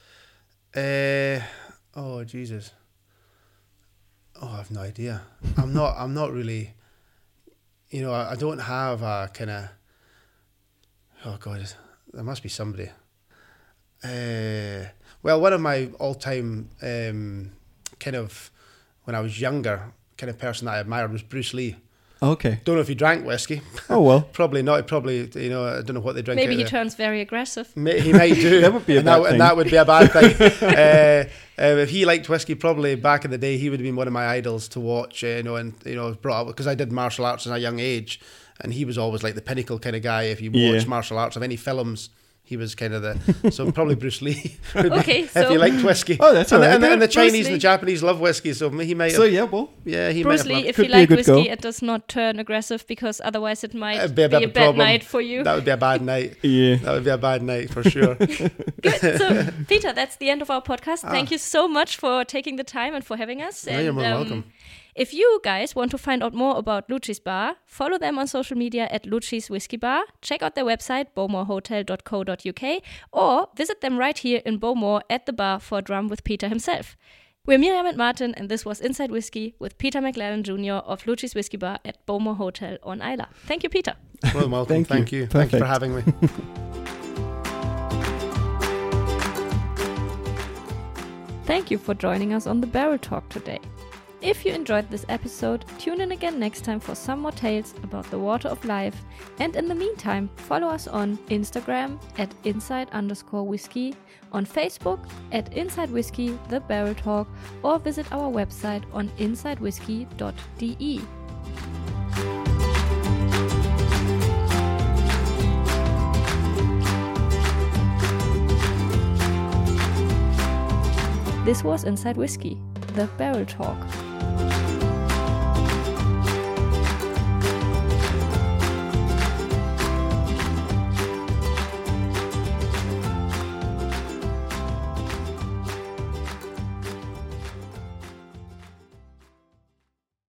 Oh Jesus. Oh, I have no idea. I'm not really. I don't have a kind of. Oh God, there must be somebody. Well, one of my all-time kind of, when I was younger, kind of person that I admired was Bruce Lee. Okay. Don't know if he drank whiskey. Oh well. Probably not. Probably, I don't know what they drink. Maybe he turns very aggressive. He might do. That would be a bad thing. And that would be a bad thing. If he liked whiskey, probably back in the day, he would have been one of my idols to watch. Brought up because I did martial arts at a young age, and he was always like the pinnacle kind of guy. If you watch martial arts of any films, He was kind of so probably Bruce Lee. Okay, if so you liked whiskey. Oh, that's all right. And the Bruce Chinese and Lee. the Japanese love whiskey, so he might. So Have, yeah, well, he Bruce might Lee, have. if Could you be a like good whiskey, go. it does not turn aggressive because otherwise it might It'd be a bit of a bad problem. night for you. That would be a bad night. yeah. That would be a bad night for sure. Good. So, Peter, that's the end of our podcast. Thank you so much for taking the time and for having us. No, you're more than welcome. If you guys want to find out more about Lucci's Bar, follow them on social media at Lucci's Whiskey Bar, check out their website, bowmorehotel.co.uk, or visit them right here in Bowmore at the bar for a drum with Peter himself. We're Miriam and Martin, and this was Inside Whiskey with Peter McLellan Jr. of Lucci's Whiskey Bar at Bowmore Hotel on Isla. Thank you, Peter. Well, welcome. Thank you. Thank you for Perfect. having me. Thank you for joining us on the Barrel Talk today. If you enjoyed this episode, tune in again next time for some more tales about the water of life. And in the meantime, follow us on Instagram at inside_whiskey, on Facebook at Inside Whiskey, The Barrel Talk, or visit our website on insidewhiskey.de. This was Inside Whiskey, The Barrel Talk.